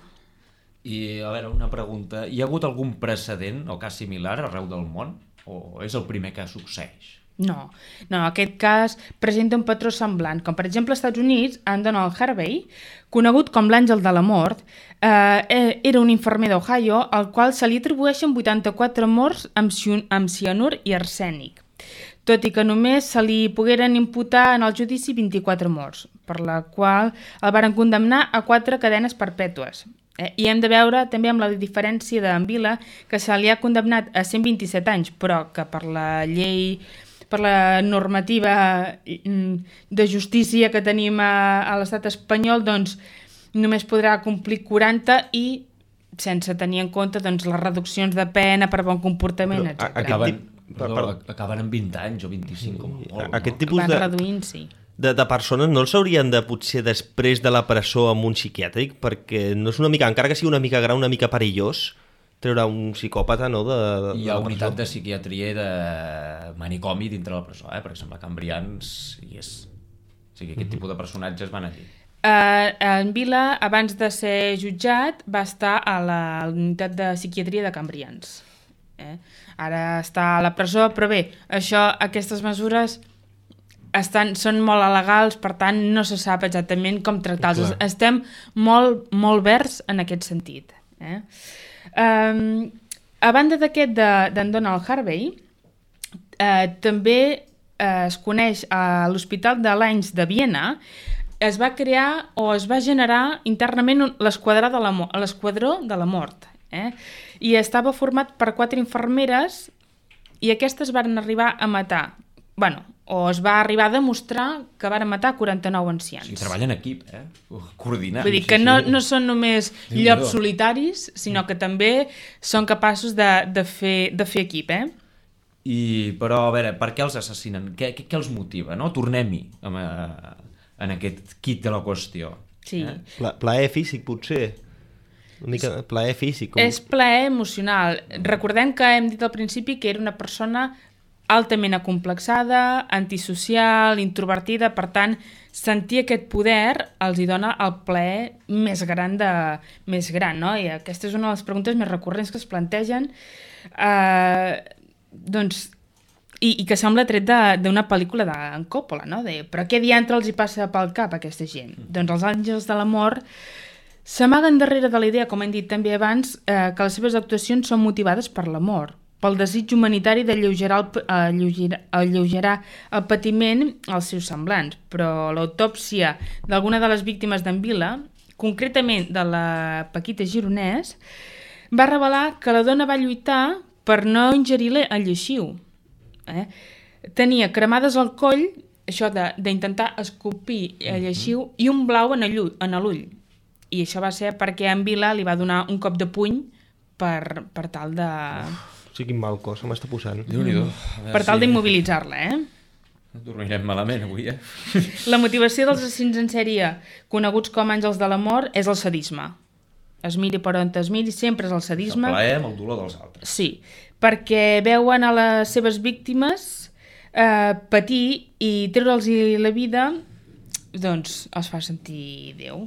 I, a veure, una pregunta. Hi ha hagut algun precedent o cas similar arreu del món? O és el primer que succeeix? No, no, aquest cas presenta un patró semblant, com per exemple als Estats Units, en Donald Harvey, conegut com l'àngel de la mort, eh, era un infermer d'Ohio al qual se li atribueixen vuitanta-quatre morts amb, amb cianur i arsènic, tot i que només se li pogueren imputar en el judici vint-i-quatre morts, per la qual el varen condemnar a quatre cadenes perpètues. Eh, I hem de veure també amb la diferència d'en Vila, que se li ha condemnat a cent vint-i-set anys, però que per la llei, per la normativa de justícia que tenim a, a l'estat espanyol, doncs només podrà complir quaranta i sense tenir en compte doncs, les reduccions de pena per bon comportament, etcètera. Acaben, perdó, acaben amb vint anys o vint-i-cinc, com molt. Aquest tipus Van de... reduint, sí. De, de persones no els haurien de potser després de la presó amb un psiquiàtric, perquè no és una mica, encara que sigui una mica grau, una mica perillós treure un psicòpata, no? De, de, Hi ha de unitat de psiquiatria i de manicomi dintre la presó, eh? Perquè sembla que Cambrians hi és. O sigui, aquest tipus de personatges van allí. Uh, en Vila, abans de ser jutjat, va estar a la unitat de psiquiatria de Cambrians. Eh? Ara està a la presó, però bé, això, aquestes mesures estan, són molt alegals, per tant no se sap exactament com tractar-los. Estem molt, molt verds en aquest sentit. Eh? Um, a banda d'aquest d'en de, Donald Harvey, eh, també eh, es coneix a l'Hospital de l'Ains de Viena, es va crear o es va generar internament l'esquadró de la, l'esquadró de la mort. Eh? I estava format per quatre infermeres i aquestes van arribar a matar, bueno, o es va arribar a demostrar que van matar quaranta-nou ancians. Sí, treballen en equip, eh? Coordinant. Vull dir que no, no són només llops solitaris, sinó que també són capaços de, de, fer, de fer equip, eh? I, però, a veure, per què els assassinen? Què, què, què els motiva, no? Tornem-hi en, en aquest kit de la qüestió. Sí. Eh? Pla, plaer físic, potser. Una mica plaer físic. Com... És plaer emocional. Recordem que hem dit al principi que era una persona altament acomplexada, antisocial, introvertida, per tant, sentir aquest poder els hi dona el plaer més gran, de, més gran, no? I aquesta és una de les preguntes més recurrents que es plantegen, eh, doncs, i, i que sembla tret d'una pel·lícula d'en Coppola, no? De, però què diantre els hi passa pel cap a aquesta gent? Mm. Doncs els àngels de la mort s'amaguen darrere de la idea, com hem dit també abans, eh, que les seves actuacions són motivades per l'amor, pel desig humanitari d'alleugerar el, alleugerar, alleugerar el patiment als seus semblants. Però l'autòpsia d'alguna de les víctimes d'en Vila, concretament de la Paquita Gironès, va revelar que la dona va lluitar per no ingerir el lleixiu. Eh? Tenia cremades al coll, això d'intentar escopir el lleixiu, i un blau en l'ull. I això va ser perquè en Vila li va donar un cop de puny per, per tal de... Sí, quin mal cos, se m'està posant. Déu-n'hi-do. Per tal d'immobilitzar-la, eh? Dormirem malament avui, eh? La motivació dels assassins en sèrie, coneguts com àngels de la mort, és el sadisme. Es miri per on es miri, sempre és el sadisme. El plaer amb el dolor dels altres. Sí, perquè veuen a les seves víctimes eh, patir i treure'ls la vida, doncs els fa sentir Déu.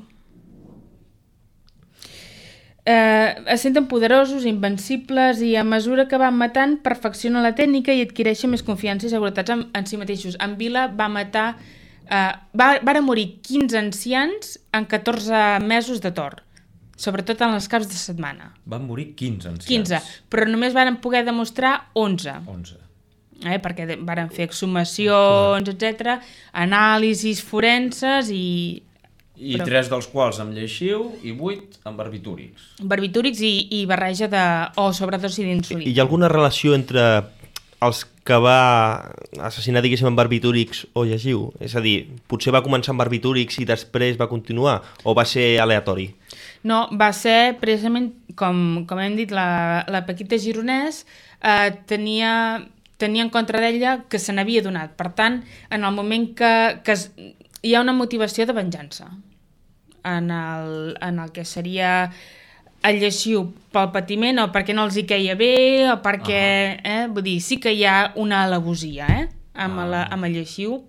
Eh, es senten poderosos, invencibles i a mesura que van matant perfeccionen la tècnica i adquireixen més confiança i seguretat en, en si mateixos. En Vila va matar, eh, va, van morir quinze ancians en catorze mesos de tor, sobretot en els caps de setmana. Van morir quinze ancians. quinze, però només van poder demostrar onze. onze. Eh, perquè van fer exhumacions, etcètera, anàlisis forenses i... I però... tres dels quals amb lleixiu i vuit amb barbitúrics. Barbitúrics i, i barreja de... o sobredosi d'insulina. I hi ha alguna relació entre els que va assassinar, diguéssim, amb barbitúrics o lleixiu? És a dir, potser va començar amb barbitúrics i després va continuar? O va ser aleatori? No, va ser precisament, com, com hem dit, la, la Paquita Gironès eh, tenia... tenia en contra d'ella que se n'havia donat. Per tant, en el moment que, que es, hi ha una motivació de venjança en el, en el que seria el lleixiu pel patiment o perquè no els hi queia bé o perquè... Eh, vull dir, sí que hi ha una alevosia eh, amb, ah. la, amb el lleixiu.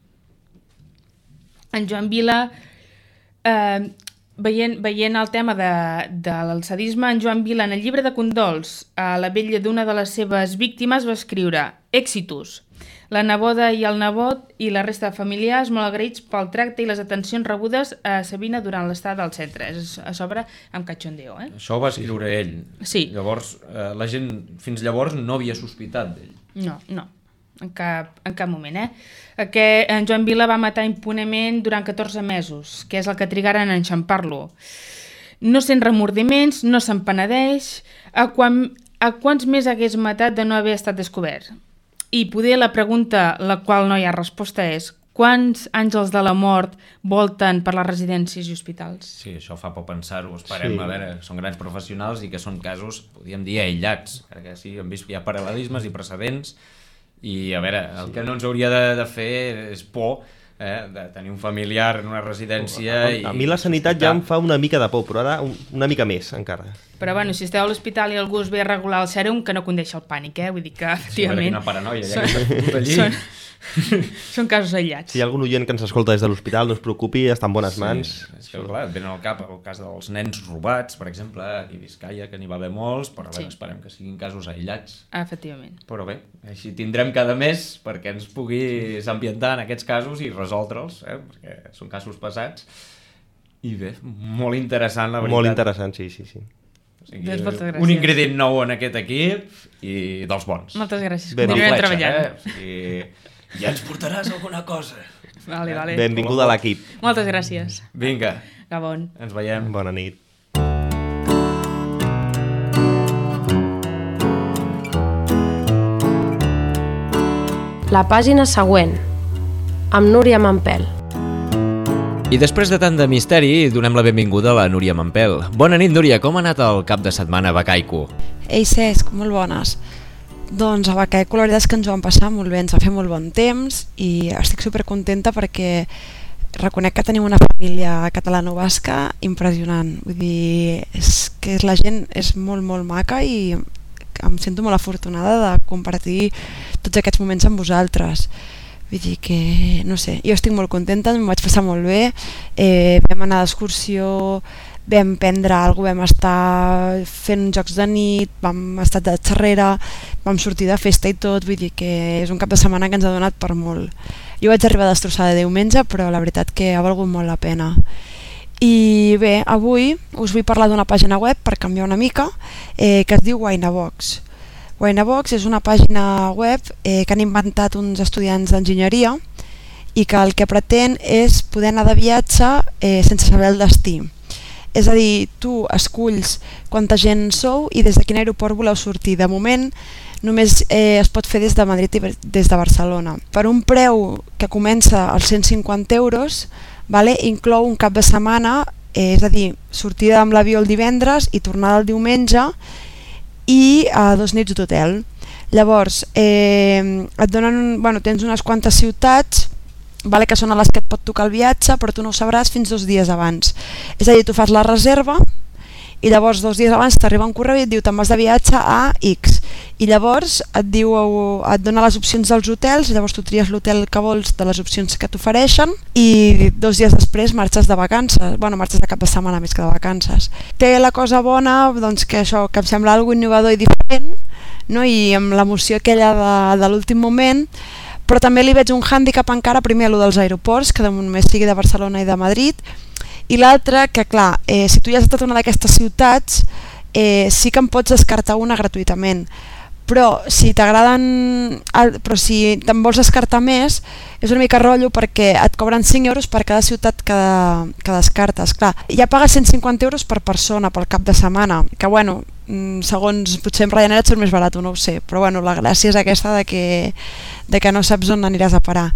En Joan Vila... Eh, Veient, veient el tema de, de l'alçadisme, en Joan Vila, en el llibre de condols a la vella d'una de les seves víctimes, va escriure Exitus. La neboda i el nebot i la resta de familiars molt agraïts pel tracte i les atencions rebudes a Sabina durant l'estada al centre. És a sobre amb cachondeo, eh? Això ho va escriure ell. Sí. Llavors, eh, la gent fins llavors no havia sospitat d'ell. No, no. En cap, en cap moment, eh? Que en Joan Vila va matar impunement durant catorze mesos, que és el que trigaren a enxampar-lo. No sent remordiments, no se'n penedeix, a, quan, a quants més hagués matat de no haver estat descobert? I poder la pregunta, la qual no hi ha resposta, és quants àngels de la mort volten per les residències i hospitals? Sí, això fa por pensar-ho, esperem, sí. A veure, són grans professionals i que són casos, podríem dir, aïllats, perquè sí, hem vist que hi ha paral·lelismes i precedents. I a veure, el que no ens hauria de, de fer és por eh, de tenir un familiar en una residència. A, a, a mi la sanitat ja em fa una mica de por, però ara un, una mica més encara. Però bueno, si esteu a l'hospital i algú us ve a regular el sèrum, que no condeix el pànic, eh? Vull dir que efectivament... Sí, quina paranoia, ja són, que s'ha allí. Són, són casos aïllats. Si hi ha algun oient que ens escolta des de l'hospital, no es preocupi, està en bones mans. Sí, és que clar, et venen al cap el cas dels nens robats, per exemple, aquí a Vizcaya, que n'hi va haver molts, però sí. Esperem que siguin casos aïllats. Efectivament. Però bé, així tindrem cada mes perquè ens pugui ambientar en aquests casos i resoldre'ls, eh? Perquè són casos passats. I bé, molt interessant, la veritat. Molt interessant, sí, sí, sí. O sigui, un ingredient nou en aquest equip i dels bons. Moltes gràcies. Ben Continuem treballant. Eh? O sigui, ja ens portaràs alguna cosa. Vale, vale. Benvinguda a l'equip. Moltes gràcies. Vinga. Gabon. Ens veiem. Bona nit. La pàgina següent, amb Núria Mampel. I després de tant de misteri, donem la benvinguda a la Núria Mampel. Bona nit, Núria. Com ha anat el cap de setmana a Bacaico? Ei, Cesc, molt bones. Doncs a Bacaico la veritat és que ens ho vam passar molt bé, ens va fer molt bon temps i estic supercontenta perquè reconec que tenim una família catalano-basca impressionant. Vull dir, és que la gent és molt, molt maca i em sento molt afortunada de compartir tots aquests moments amb vosaltres. Vull dir que, no sé, jo estic molt contenta, m'ho vaig passar molt bé, eh, vam anar d'excursió, vam prendre alguna cosa, vam estar fent jocs de nit, vam estar de xerrera, vam sortir de festa i tot, vull dir que és un cap de setmana que ens ha donat per molt. Jo vaig arribar destrossada de diumenge, però la veritat que ha valgut molt la pena. I bé, avui us vull parlar d'una pàgina web, per canviar una mica, eh, que es diu Winabox. Winabox és una pàgina web eh, que han inventat uns estudiants d'enginyeria i que el que pretén és poder anar de viatge eh, sense saber el destí. És a dir, tu esculls quanta gent sou i des de quin aeroport voleu sortir. De moment només eh, es pot fer des de Madrid i des de Barcelona. Per un preu que comença als cent cinquanta euros, vale, inclou un cap de setmana, eh, és a dir, sortida amb l'avió el divendres i tornada el diumenge, i a dos nits d'hotel. Llavors eh, et donen, bueno, tens unes quantes ciutats, vale, que són a les que et pot tocar el viatge, però tu no ho sabràs fins dos dies abans. És a dir, tu fas la reserva i llavors dos dies abans t'arriba un correu i et diu te'n vas de viatge a X i llavors et diu, et dona les opcions dels hotels, llavors tu tries l'hotel que vols de les opcions que t'ofereixen i dos dies després marxes de vacances, bueno, marxes de cap de setmana més que de vacances. Té la cosa bona, doncs, que això, que em sembla algo innovador i diferent, no? I amb l'emoció aquella de, de l'últim moment, però també li veig un hàndicap encara, primer allò dels aeroports, que només sigui de Barcelona i de Madrid, i l'altre, que clar, eh, si tu ja has estat a una d'aquestes ciutats, eh, sí que en pots descartar una gratuïtament, però si t'agraden, però si te'n vols descartar més, és una mica rotllo perquè et cobren cinc euros per cada ciutat que, que descartes. Clar, ja pagues cent cinquanta euros per persona pel cap de setmana, que bueno, segons potser en Ryanair et surt més barat, no ho sé, però bueno, la gràcia és aquesta de que, de que no saps on aniràs a parar.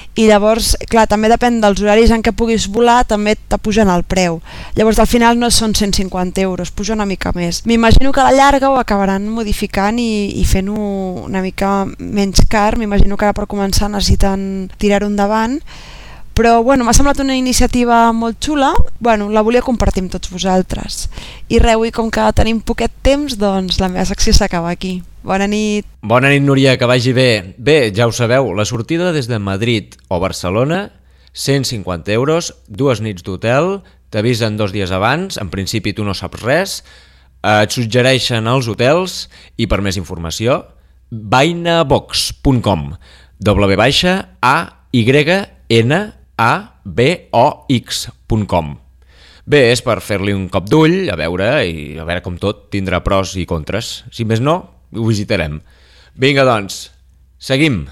i llavors, clar, també depèn dels horaris en què puguis volar, també t'apugen el preu. Llavors al final no són cent cinquanta euros, puja una mica més. M'imagino que a la llarga ho acabaran modificant i, i fent-ho una mica menys car. M'imagino que ara per començar necessiten tirar-ho endavant, però bueno, m'ha semblat una iniciativa molt xula, bueno, la volia compartir amb tots vosaltres. I res, i com que tenim poquet temps, doncs la meva secció s'acaba aquí. Bona nit. Bona nit, Núria, que vagi bé. Bé, ja ho sabeu, la sortida des de Madrid o Barcelona, cent cinquanta euros, dues nits d'hotel, t'avisen dos dies abans, en principi tu no saps res, et suggereixen els hotels i per més informació, vainabox punt com, w baixa a y n a b o x punt com. Bé, és per fer-li un cop d'ull, a veure, i a veure com tot tindrà pros i contres. Si més no, ho visitarem. Vinga, doncs, seguim.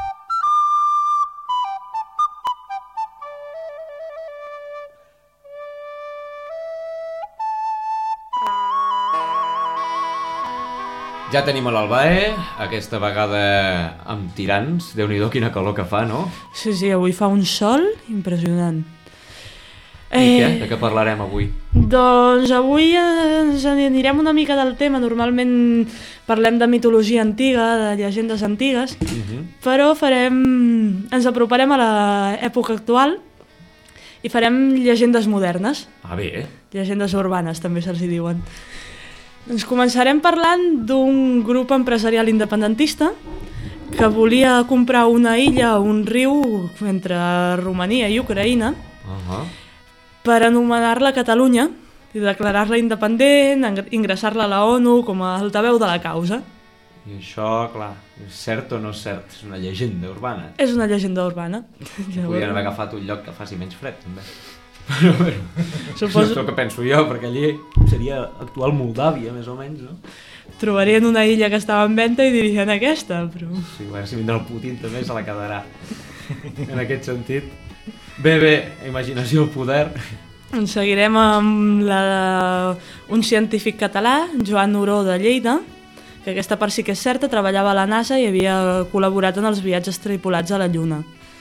Ja tenim a l'Albae, aquesta vegada amb tirants. Déu-n'hi-do, quina calor que fa, no? Sí, sí, avui fa un sol impressionant. I eh... què? De què parlarem avui? Doncs avui ens anirem una mica del tema. Normalment parlem de mitologia antiga, de llegendes antigues, uh-huh. però farem... ens aproparem a l'època actual i farem llegendes modernes. Ah, bé. Llegendes urbanes, també se'ls hi diuen. Ens començarem parlant d'un grup empresarial independentista que volia comprar una illa o un riu entre Romania i Ucraïna uh-huh. per anomenar-la Catalunya i declarar-la independent, ingressar-la a la ONU com a altaveu de la causa. I això, clar, és cert o no és cert? És una llegenda urbana. És una llegenda urbana. Podrien haver agafat un lloc que faci menys fred, també. Però bé, Suposo... és el que penso jo, perquè allí seria actual Moldàvia, més o menys, no? Trobarien una illa que estava en venda i dirien aquesta, però... Sí, a veure si vindrà el Putin també se la quedarà, en aquest sentit. Bé, bé, imaginació, poder... Ens seguirem amb la... un científic català, Joan Oró de Lleida, que aquesta part sí que és certa, treballava a la NASA i havia col·laborat en els viatges tripulats a la Lluna.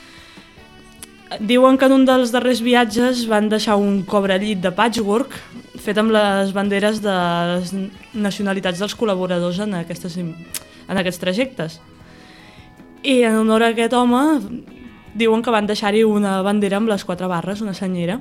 Diuen que en un dels darrers viatges van deixar un cobrellit de patchwork fet amb les banderes de les nacionalitats dels col·laboradors en, aquestes, en aquests trajectes. I en honor a aquest home diuen que van deixar-hi una bandera amb les quatre barres, una senyera.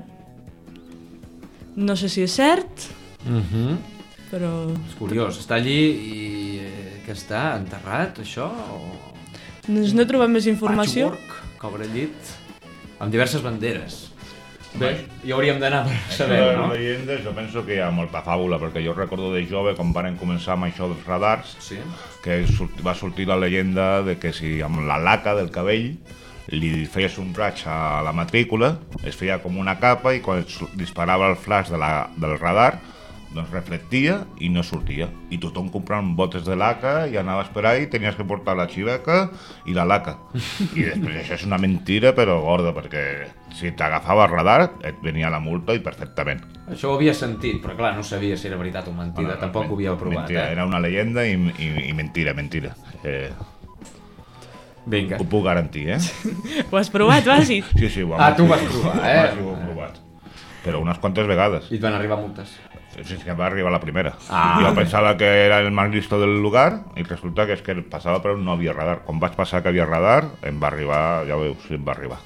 No sé si és cert, uh-huh. però... És curiós, està allí i que està enterrat, això? O... Doncs no he trobat més informació. Patchwork, cobrellit... amb diverses banderes. Bé, hi hauríem d'anar per saber, no? Les llegendes, jo penso que hi ha molta fàbula, perquè jo recordo de jove, quan van començar amb això dels radars, sí. que va sortir la llegenda de que si amb la laca del cabell li feies un raig a la matrícula, es feia com una capa i quan disparava el flash de la, del radar, doncs reflectia i no sortia. I tothom comprant botes de laca i anaves per ahí, tenies que portar la xiveca i la laca. I després això és una mentira però gorda, perquè si t'agafava el radar et venia la multa i perfectament. Això ho havia sentit, però clar, no sabia si era veritat o mentida, bueno, tampoc ho havia provat. Mentira, eh? Era una llegenda i, i, i mentira, mentira. Eh... Vinga. Ho puc garantir, eh? Ho has provat, Basi? Sí, sí, ho ah, tu ho vas provar, eh? Sí, ho he provat. Però unes quantes vegades. I et van arribar multes? Sí, sí, que va arribar la primera. Ah. Jo pensava que era el más listo del lugar i resulta que és que passava però no havia radar. Quan vaig passar que havia radar, em va arribar, ja ho veus, em va arribar.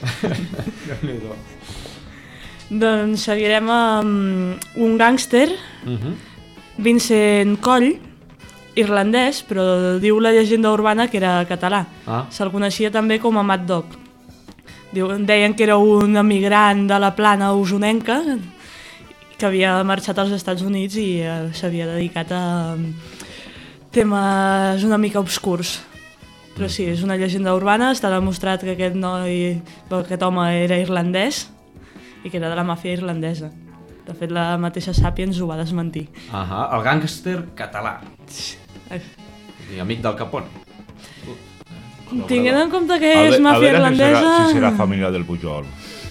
Doncs seguirem amb un gàngster, uh-huh. Vincent Coll, irlandès, però diu la llegenda urbana que era català. Ah. Se'l coneixia també com a Mad Dog. Deien que era un emigrant de la plana usonenca que havia marxat als Estats Units i eh, s'havia dedicat a temes una mica obscurs. Però sí, és una llegenda urbana, està demostrat que aquest noi, aquest home era irlandès i que era de la màfia irlandesa. De fet, la mateixa Sapiens ho va desmentir. Ahà, el gàngster català. I amic del Capone. Uh, Tinguent en compte que és màfia irlandesa... A veure si serà, si serà família del Pujol.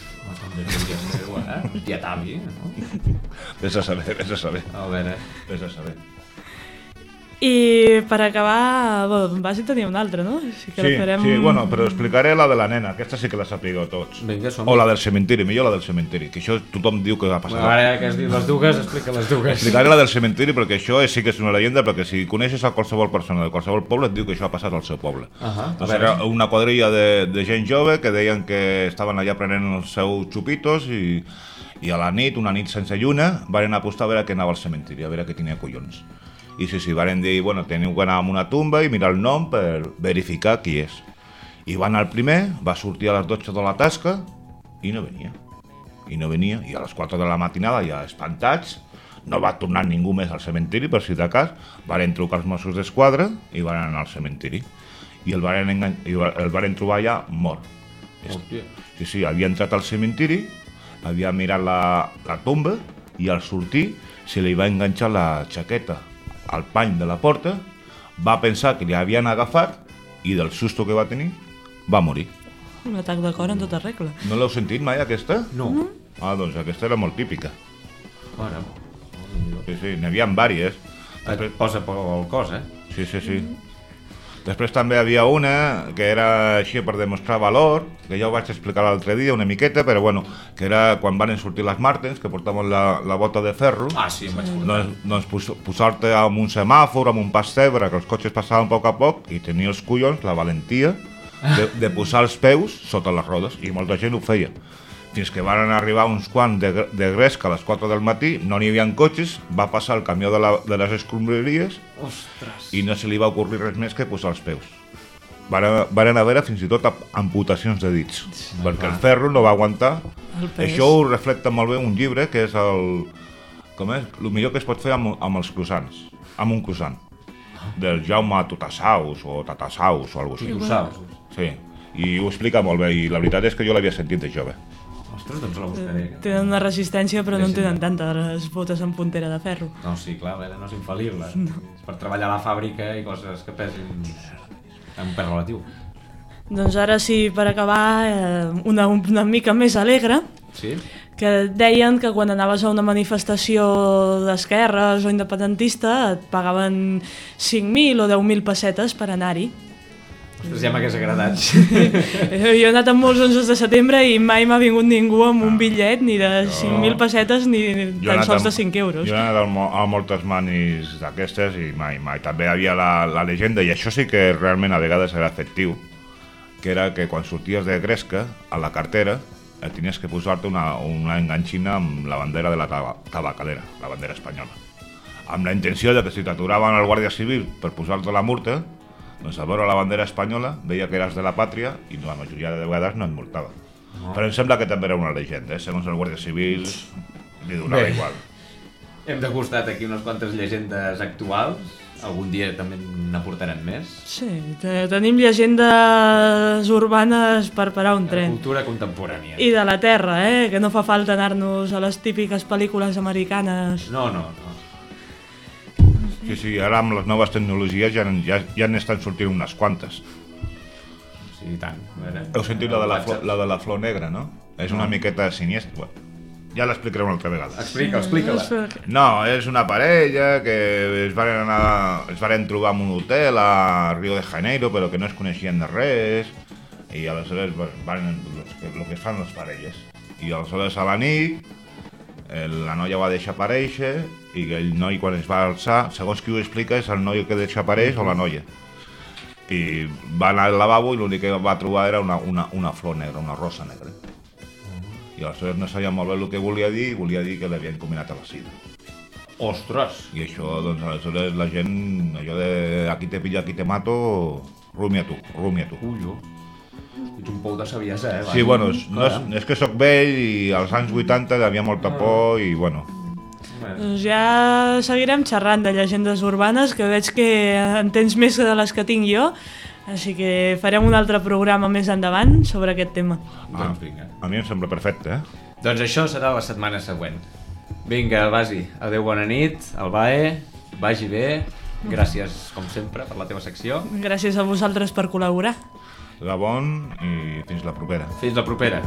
Un tietavi, no? Ves a saber, ves a saber. A veure. Ves a saber. I per acabar, bueno, vas a tenir una altra, no? Així que Sí, farem... sí, bueno, però explicaré la de la nena, aquesta sí que la sapigueu tots. Vinga, som-hi. O la del cementiri, millor la del cementiri, que això tothom diu que va passar. Bueno, ara que has dit les dues, explica les dues. Explicaré la del cementiri perquè això és, sí que és una llegenda, perquè si coneixes a qualsevol persona de qualsevol poble et diu que això ha passat al seu poble. Ahà, a Doncs veure. era una quadrilla de, de gent jove que deien que estaven allà prenent els seus xupitos i, i a la nit, una nit sense lluna, van apostar a veure què anava al cementiri, a veure què tenia collons. I sí, sí, van dir, bueno, teniu que anar a una tumba i mirar el nom per verificar qui és. I van al primer, va sortir a les dotze de la tasca i no venia. I no venia, i a les quatre de la matinada, ja espantats, no va tornar ningú més al cementiri, per si de cas, van trucar els Mossos d'Esquadra i van anar al cementiri. I el van, engan... I el van trobar ja mort. Hòstia. Sí, sí, havia entrat al cementiri, havia mirat la, la tomba i al sortir se li va enganxar la xaqueta al pany de la porta, va pensar que li havien agafat i del susto que va tenir va morir. Un atac de cor en tota regla. No l'heu sentit mai, aquesta? No. Ah, doncs aquesta era molt típica. Mare. Sí, sí, n'hi havia vàries. Et posa pel cos, eh? Sí, sí, sí. Després també havia una que era així per demostrar valor, que ja ho vaig explicar l'altre dia una miqueta, però bueno, que era quan van sortir les Martens, que portaven la, la bota de ferro. Ah, sí, em vaig portar. Doncs, doncs pos, posar-te amb un semàfor, amb un passebre, que els cotxes passaven a poc a poc, i tenir els collons, la valentia, de, de posar els peus sota les rodes, i molta gent ho feia. Fins que van arribar uns quants de, de Gresca a les quatre del matí, no n'hi havia cotxes, va passar el camió de, la, de les escombraries. Ostres. I no se li va ocorrir res més que posar els peus. Van, van haver fins i tot amputacions de dits, sí, perquè el ferro no va aguantar. Això ho reflecta molt bé un llibre que és el... Com és? El millor que es pot fer amb, amb els croissants, amb un croissant, del Jaume Tutasaus o Tatasaus o alguna cosa així. Sí, i ho explica molt bé, i la veritat és que jo l'havia sentit de jove. Ostres, doncs la buscaré. Tenen una resistència, però no en tenen tanta, les botes amb puntera de ferro. No, sí, clar, no és infal·lible. No. És per treballar a la fàbrica i coses que pesin en pes relatiu. Doncs ara sí, per acabar, una, una mica més alegre, sí? Que deien que quan anaves a una manifestació d'esquerres o independentista et pagaven cinc mil o deu mil pessetes per anar-hi. Ostres, ja m'hagués agradat. Jo he anat amb molts onze de setembre i mai m'ha vingut ningú amb un bitllet ni de cinc mil pessetes ni tan sols de cinc euros. Jo he anat a moltes manis d'aquestes i mai, mai. També hi havia la, la llegenda, i això sí que realment a vegades era efectiu, que era que quan sorties de Gresca, a la cartera, tenies que posar-te una, una enganxina amb la bandera de la tabacalera, la bandera espanyola. Amb la intenció de que si t'aturaven el Guàrdia Civil per posar-te la multa, doncs a veure la bandera espanyola veia que eres de la pàtria i la majoria de vegades no et multava. No. Però em sembla que també era una llegenda, eh? Segons el Guàrdia Civil li donava igual. Hem degustat aquí unes quantes llegendes actuals, algun dia també n'aportarem més. Sí, tenim llegendes urbanes per parar un tren. Cultura contemporània. I de la terra, eh? Que no fa falta anar-nos a les típiques pel·lícules americanes. No, no, no. Sí, sí, ara amb les noves tecnologies ja, ja, ja n'estan sortint unes quantes. Sí, i tant. Heu sentit la de la, flor, la de la flor negra, no? És una miqueta siniestra. Bueno, ja l'explicaré una altra vegada. Explica, explica-la. No, és una parella que es van, anar, es van trobar en un hotel a Rio de Janeiro, però que no es coneixien de res, i aleshores van el que fan les parelles. I aleshores a la nit la noia va deixar aparèixer i el noi quan es va alçar, segons qui ho explica, és el noi que deixa apareix o la noia. I va anar al lavabo i l'únic que va trobar era una, una, una flor negra, una rosa negra. I aleshores no sabia molt bé el que volia dir i volia dir que l'havien combinat a la sida. Ostres! I això, doncs, aleshores la gent, allò de aquí te pillo, aquí te mato, rumia tu, rumia tu. Ui, jo. Ets un pou de saviesa, eh? Sí, bueno, és, no és, és que sóc vell i als anys vuitanta hi havia molta por i, bueno... Doncs ja seguirem xerrant de llegendes urbanes, que veig que en tens més de les que tinc jo, així que farem un altre programa més endavant sobre aquest tema. Ah, a mi em sembla perfecte, eh? Doncs això serà la setmana següent. Vinga, Basi, adeu, bona nit, Albae, vagi bé, gràcies, com sempre, per la teva secció. Gràcies a vosaltres per col·laborar. Gabon i fins la propera. Fins la propera.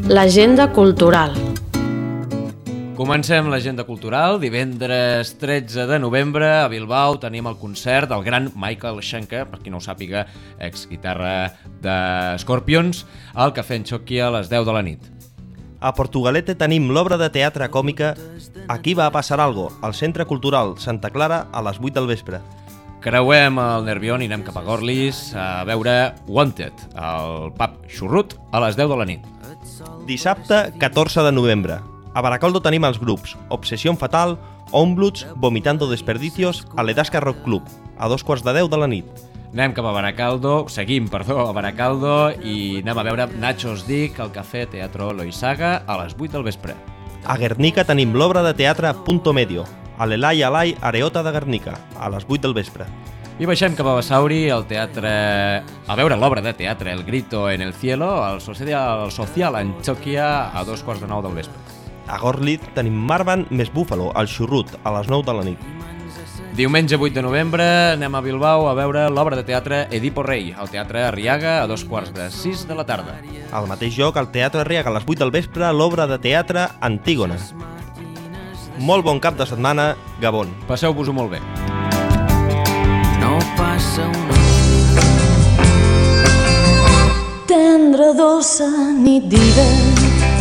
L'agenda cultural. Comencem l'agenda cultural. Divendres tretze de novembre a Bilbao tenim el concert del gran Michael Schenker, per qui no ho sàpiga, ex-guitarra de Scorpions, al Cafè Antxoquia a les deu de la nit. A Portugalete tenim l'obra de teatre còmica Aquí va a passar algo, al Centre Cultural Santa Clara a les vuit del vespre. Creuem el Nervión i anem cap a Gorlis a veure Wanted, al pub Xurrut, a les deu de la nit. Dissabte catorze de novembre. A Baracoldo tenim els grups Obsession Fatal, Onbloods, Vomitando Desperdicios, a l'Edasca Rock Club, a dos quarts de deu de la nit. Anem cap a Baracaldo, seguim, perdó, a Baracaldo i anem a veure Nachos Dick al Cafè Teatro Loisaga a les vuit del vespre. A Guernica tenim l'obra de teatre Punto Medio, a l'Elai Alai Areota de Guernica, a les vuit del vespre. I baixem cap a Basauri, al teatre, a veure l'obra de teatre El Grito en el Cielo, al Social, Social Antxoquia a dos quarts de nou del vespre. A Gorlit tenim Marban més Búfalo, al Xurrut, a les nou de la nit. Diumenge vuit de novembre anem a Bilbao a veure l'obra de teatre Edipo Rei, al Teatre Arriaga a dos quarts de sis de la tarda. Al mateix lloc, al Teatre Arriaga, a les vuit del vespre, l'obra de teatre Antígona. Molt bon cap de setmana, Gabon. Passeu-vos-ho molt bé. No passa una tendra dolça nit d'hivern.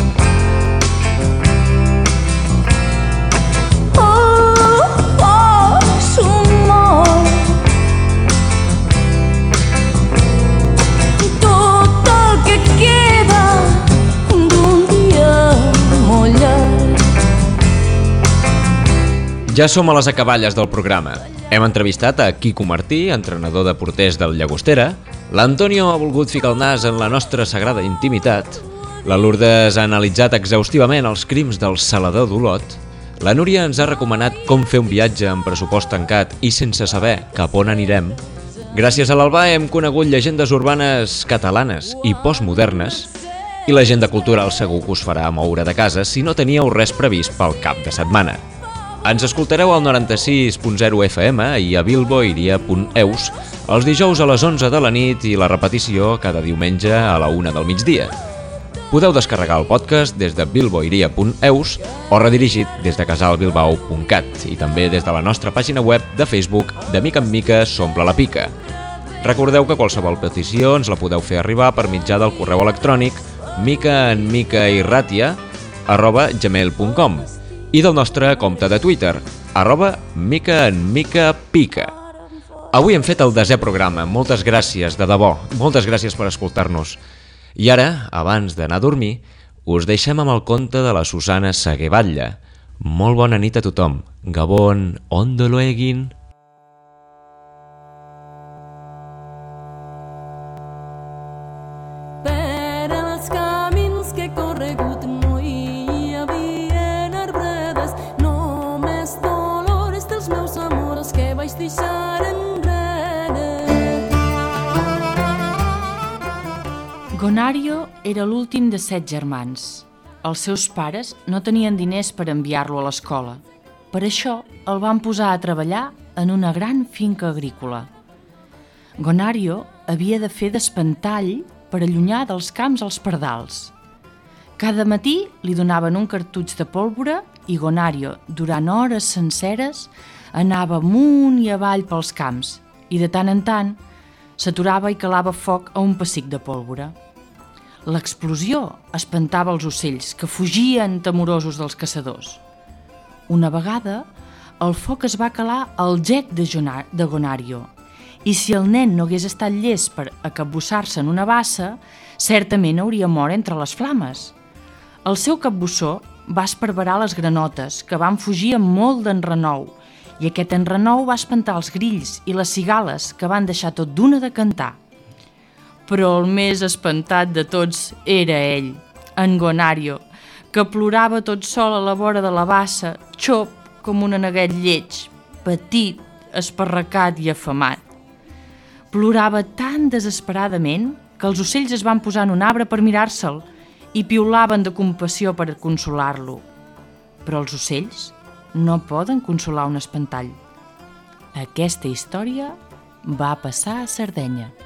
Ja som a les acaballes del programa. Hem entrevistat a Quico Martí, entrenador de porters del Llagostera. L'Antonio ha volgut ficar el nas en la nostra sagrada intimitat. La Lourdes ha analitzat exhaustivament els crims del Salador d'Olot. La Núria ens ha recomanat com fer un viatge amb pressupost tancat i sense saber cap on anirem. Gràcies a l'Albà hem conegut llegendes urbanes catalanes i postmodernes. I l'agenda cultural segur que us farà moure de casa si no teníeu res previst pel cap de setmana. Ens escoltareu al noranta-sis punt zero F M i a bilboiria punt eus els dijous a les onze de la nit i la repetició cada diumenge a la una del migdia. Podeu descarregar el podcast des de bilboiria punt eus o redirigit des de casalbilbao punt cat i també des de la nostra pàgina web de Facebook de Mica en Mica s'omple la pica. Recordeu que qualsevol petició ens la podeu fer arribar per mitjà del correu electrònic micaenmicairratia arroba gmail punt com i del nostre compte de Twitter, arroba micaenmicapica. Avui hem fet el desè programa, moltes gràcies, de debò, moltes gràcies per escoltar-nos. I ara, abans d'anar a dormir, us deixem amb el conte de la Susana Saguebatlla. Molt bona nit a tothom. Gabon, ondo lo egin. Per els camins que he corregut no hi havia arbredes, només dolores dels meus amors que vaig deixar enrere. Gonario era l'últim de set germans. Els seus pares no tenien diners per enviar-lo a l'escola. Per això el van posar a treballar en una gran finca agrícola. Gonario havia de fer d'espantall per allunyar dels camps els pardals. Cada matí li donaven un cartutx de pólvora i Gonario, durant hores senceres, anava amunt i avall pels camps i de tant en tant s'aturava i calava foc a un pessic de pólvora. L'explosió espantava els ocells, que fugien temorosos dels caçadors. Una vegada, el foc es va calar al gec de, Jonar- de Gonario, i si el nen no hagués estat llest per acabussar-se en una bassa, certament hauria mort entre les flames. El seu capbussó va esparverar les granotes, que van fugir amb molt d'enrenou, i aquest enrenou va espantar els grills i les cigales, que van deixar tot d'una de cantar. Però el més espantat de tots era ell, en Gonario, que plorava tot sol a la vora de la bassa, xop com un aneguet lleig, petit, esparracat i afamat. Plorava tan desesperadament que els ocells es van posar en un arbre per mirar-se'l i piulaven de compassió per consolar-lo. Però els ocells no poden consolar un espantall. Aquesta història va passar a Sardenya.